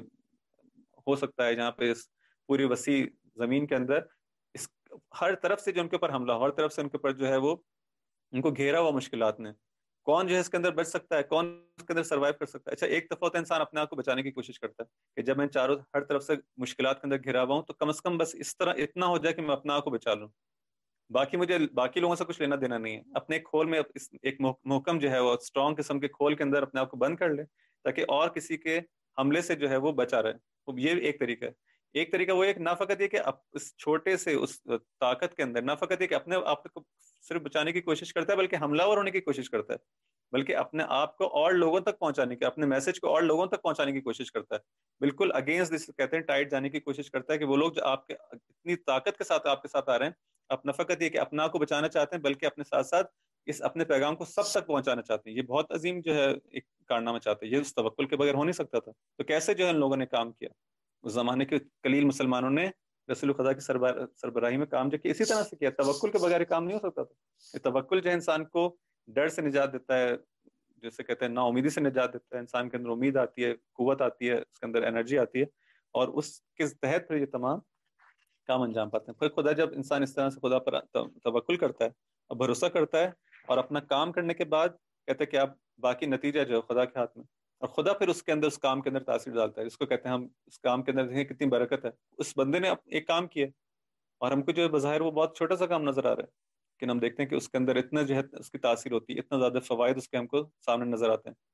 Speaker 1: ہو سکتا ہے، جہاں پہ اس پوری وسیع زمین کے اندر اس ہر طرف سے جو ان کے اوپر حملہ، ہر طرف سے ان کے اوپر جو ہے وہ ان کو گھیرا ہوا مشکلات نے، کون جو ہے اس کے اندر بچ سکتا ہے، کون اس کے اندر سروائیو کر سکتا ہے. اچھا ایک دفعہ ہوتا ہے انسان اپنے آپ کو بچانے کی کوشش کرتا ہے کہ جب میں چاروں ہر طرف سے مشکلات کے اندر گھرا ہوا ہوں تو کم از کم بس اس طرح اتنا ہو جائے کہ میں اپنے آپ کو بچا لوں، باقی مجھے باقی لوگوں سے کچھ لینا دینا نہیں ہے. اپنے کھول میں ایک محکم جو ہے وہ اسٹرانگ قسم کے کھول کے اندر اپنے آپ کو بند کر لے تاکہ اور کسی کے حملے سے جو ہے وہ بچا رہے. یہ ایک طریقہ ہے. ایک طریقہ وہ ایک نہ فقط یہ کہ اس چھوٹے سے اس طاقت کے اندر نہ فقط یہ کہ اپنے آپ کو صرف بچانے کی کوشش کرتا ہے بلکہ حملہ ور ہونے کی کوشش کرتا ہے، بلکہ اپنے آپ کو اور لوگوں تک پہنچانے کی، اپنے میسج کو اور لوگوں تک پہنچانے کی کوشش کرتا ہے، بالکل اگینسٹ دس کہتے ہیں ٹائٹ جانے کی کوشش کرتا ہے کہ وہ لوگ جو آپ کے اتنی طاقت کے ساتھ آپ کے ساتھ آ رہے ہیں، اپنا فقط یہ کہ اپنا آپ کو بچانا چاہتے ہیں بلکہ اپنے ساتھ ساتھ اس اپنے پیغام کو سب تک پہنچانا چاہتے ہیں. یہ بہت عظیم جو ہے ایک کارنامہ چاہتے ہیں، یہ اس توکل کے بغیر ہو نہیں سکتا تھا. تو کیسے جو ہے ان لوگوں نے کام کیا، اس زمانے کے قلیل مسلمانوں نے رسول خدا کی سربراہی میں کام جو کیا اسی طرح سے کیا. توکل کے بغیر کام نہیں ہو سکتا تھا. یہ توکل جو ہے انسان کو ڈر سے نجات دیتا ہے، جیسے کہتے ہیں نا امیدی سے نجات دیتا ہے. انسان کے اندر امید آتی ہے، قوت آتی ہے، اس کے اندر انرجی آتی ہے، اور اس کے تحت پھر یہ تمام کام انجام پاتے ہیں. پھر خدا جب انسان اس طرح سے خدا پر توکل کرتا ہے اور بھروسہ کرتا ہے اور اپنا کام کرنے کے بعد کہتے ہیں کہ آپ باقی نتیجہ جو ہے خدا کے ہاتھ میں، اور خدا پھر اس کے اندر اس کام کے اندر تاثیر ڈالتا ہے. اس کو کہتے ہیں ہم اس کام کے اندر دیکھیں کتنی برکت ہے. اس بندے نے ایک کام کیا اور ہم کو جو بظاہر وہ بہت چھوٹا سا کام نظر آ رہا ہے، لیکن ہم دیکھتے ہیں کہ اس کے اندر اتنا جو ہے اس کی تاثیر ہوتی ہے، اتنا زیادہ فوائد اس کے ہم کو سامنے نظر آتے ہیں.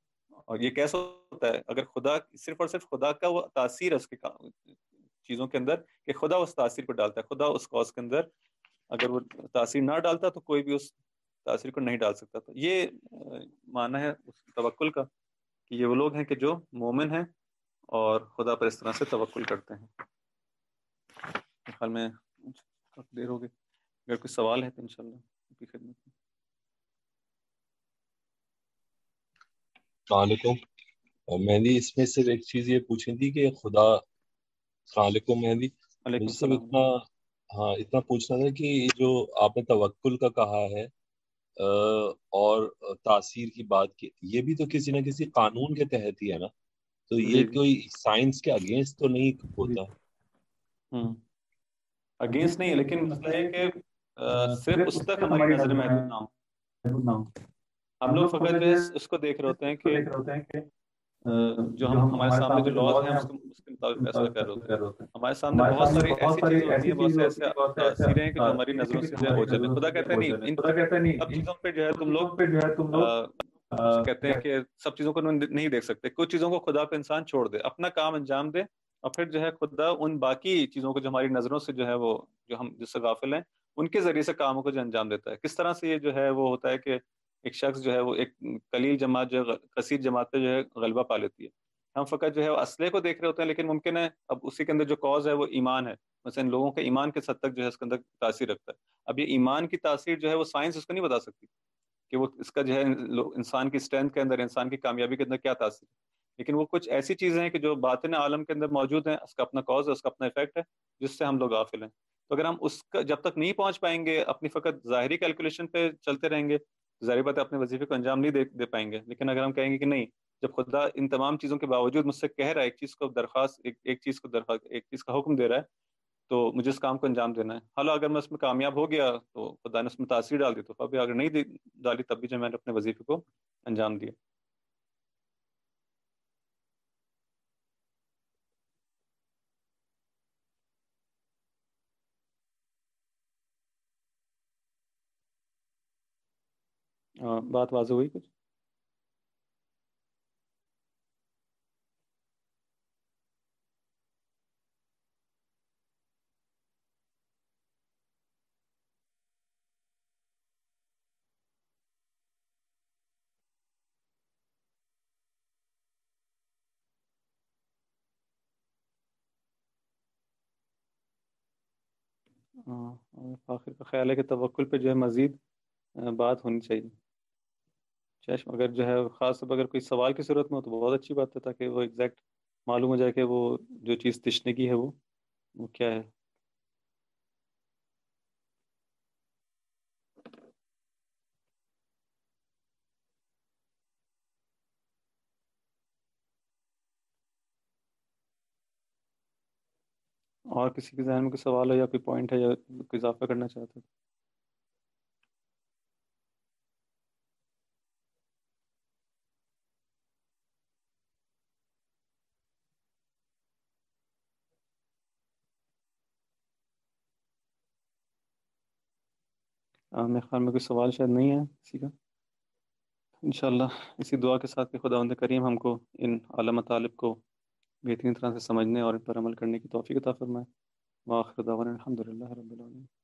Speaker 1: اور یہ کیسا ہوتا ہے اگر خدا صرف اور صرف خدا کا وہ تاثیر ہے اس کے چیزوں کے اندر کہ خدا اس تاثیر کو ڈالتا ہے. خدا اس کاز کے اندر اگر وہ تاثیر نہ ڈالتا تو کوئی بھی اس تاثیر کو نہیں ڈال سکتا تھا. یہ معنی ہے اس توکل کا کہ یہ وہ لوگ ہیں کہ جو مومن ہیں اور خدا پر اس طرح سے توکل کرتے ہیں. خیال میں دیر ہو گئی، اگر کوئی سوال ہے تو انشاءاللہ کی خدمت میں.
Speaker 3: السلام علیکم مہدی، اس میں صرف ایک چیز یہ پوچھنی تھی کہ خدا السلام علیکم مہدی،
Speaker 1: علیکم
Speaker 3: مجھ سے
Speaker 1: السلام.
Speaker 3: اتنا ہاں اتنا پوچھنا تھا کہ جو آپ نے توکل کا کہا ہے اور تاثیر کی بات کی، یہ بھی تو کسی نہ کسی قانون کے تحت ہی ہے نا، تو
Speaker 1: جی
Speaker 3: یہ
Speaker 1: جی
Speaker 3: کوئی سائنس کے اگینسٹ تو نہیں ہوتا؟
Speaker 1: ہوں اگینسٹ نہیں ہے، لیکن مسئلہ یہ کہ صرف اس تک ہماری نظریں محدود نہ ہوں. ہم لوگ فقط جو ہے اس کو دیکھ رہے ہوتے ہیں کہ جو ہم ہمارے سامنے جو لاز ہیں اس کے اس کے مطابق فیصلہ کر رہے ہوتے ہیں. ہمارے سامنے بہت ساری ایسی چیزیں ہوتی ہیں، بہت سے ایسے تاثیریں ہیں کہ جو ہماری نظروں سے جو ہے اوجھل ہیں. خدا کہتے ہیں نہیں، ان سب چیزوں پہ جو ہے تم لوگ اسے کہتے ہیں کہ سب چیزوں کو نہیں دیکھ سکتے. کچھ چیزوں کو خدا پہ انسان چھوڑ دے، اپنا کام انجام دے، اور پھر جو ہے خدا ان باقی چیزوں کو جو ہماری نظروں سے جو ہے وہ جو ہم جس سے غافل ہیں ان کے ذریعے سے کاموں کو جو انجام دیتا ہے. کس طرح سے یہ جو ہے وہ ہوتا ہے کہ ایک شخص جو ہے وہ ایک قلیل جماعت جو ہے کثیر جماعت پہ جو ہے غلبہ پا لیتی ہے. ہم فقط جو ہے اسلحے کو دیکھ رہے ہوتے ہیں، لیکن ممکن ہے اب اسی کے اندر جو کاز ہے وہ ایمان ہے. مثلا ان لوگوں کے ایمان کے حد تک جو ہے اس کے اندر تاثیر رکھتا ہے. اب یہ ایمان کی تاثیر جو ہے وہ سائنس اس کو نہیں بتا سکتی کہ وہ اس کا جو ہے انسان کی اسٹرینتھ کے اندر، انسان کی کامیابی کے اندر کیا تاثیر ہے. لیکن وہ کچھ ایسی چیزیں ہیں کہ جو باطن عالم کے اندر موجود ہیں، اس کا اپنا کاز ہے، اس کا اپنا افیکٹ ہے، جس سے ہم لوگ غافل ہیں. تو اگر ہم اس کا جب تک نہیں پہنچ پائیں گے، اپنی فقط ظاہری کیلکولیشن پہ چلتے رہیں گے، ظاہری بات ہے اپنے وظیفے کو انجام نہیں دے, دے پائیں گے. لیکن اگر ہم کہیں گے کہ نہیں، جب خدا ان تمام چیزوں کے باوجود مجھ سے کہہ رہا ہے ایک چیز کو درخواست ایک, ایک چیز کو درخواست ایک چیز کا حکم دے رہا ہے، تو مجھے اس کام کو انجام دینا ہے. حالا اگر میں اس میں کامیاب ہو گیا تو خدا نے اس میں تاثیر ڈال دی، تو ابھی اگر نہیں ڈالی تب بھی جو میں نے اپنے وظیفے کو انجام دیا. بات واضح ہوئی کچھ؟ آخر کا خیال ہے کہ توکل پہ جو ہے مزید بات ہونی چاہیے. چشم اگر جو ہے خاص طور پر اگر کوئی سوال کی صورت میں ہو تو بہت اچھی بات ہے، تاکہ وہ ایگزیکٹ معلوم ہو جائے کہ وہ جو چیز تشنگی ہے وہ وہ کیا ہے. اور کسی کے ذہن میں کوئی سوال ہے یا کوئی پوائنٹ ہے یا کوئی اضافہ کرنا چاہتے ہیں؟ میرے خیال میں کوئی سوال شاید نہیں ہے کسی کا. انشاءاللہ اسی دعا کے ساتھ کہ خداوند کریم ہم کو ان اعلیٰ مطالب کو بہترین طرح سے سمجھنے اور ان پر عمل کرنے کی توفیق عطا فرمائے. وآخر دعوانا الحمد للہ رب العالمین.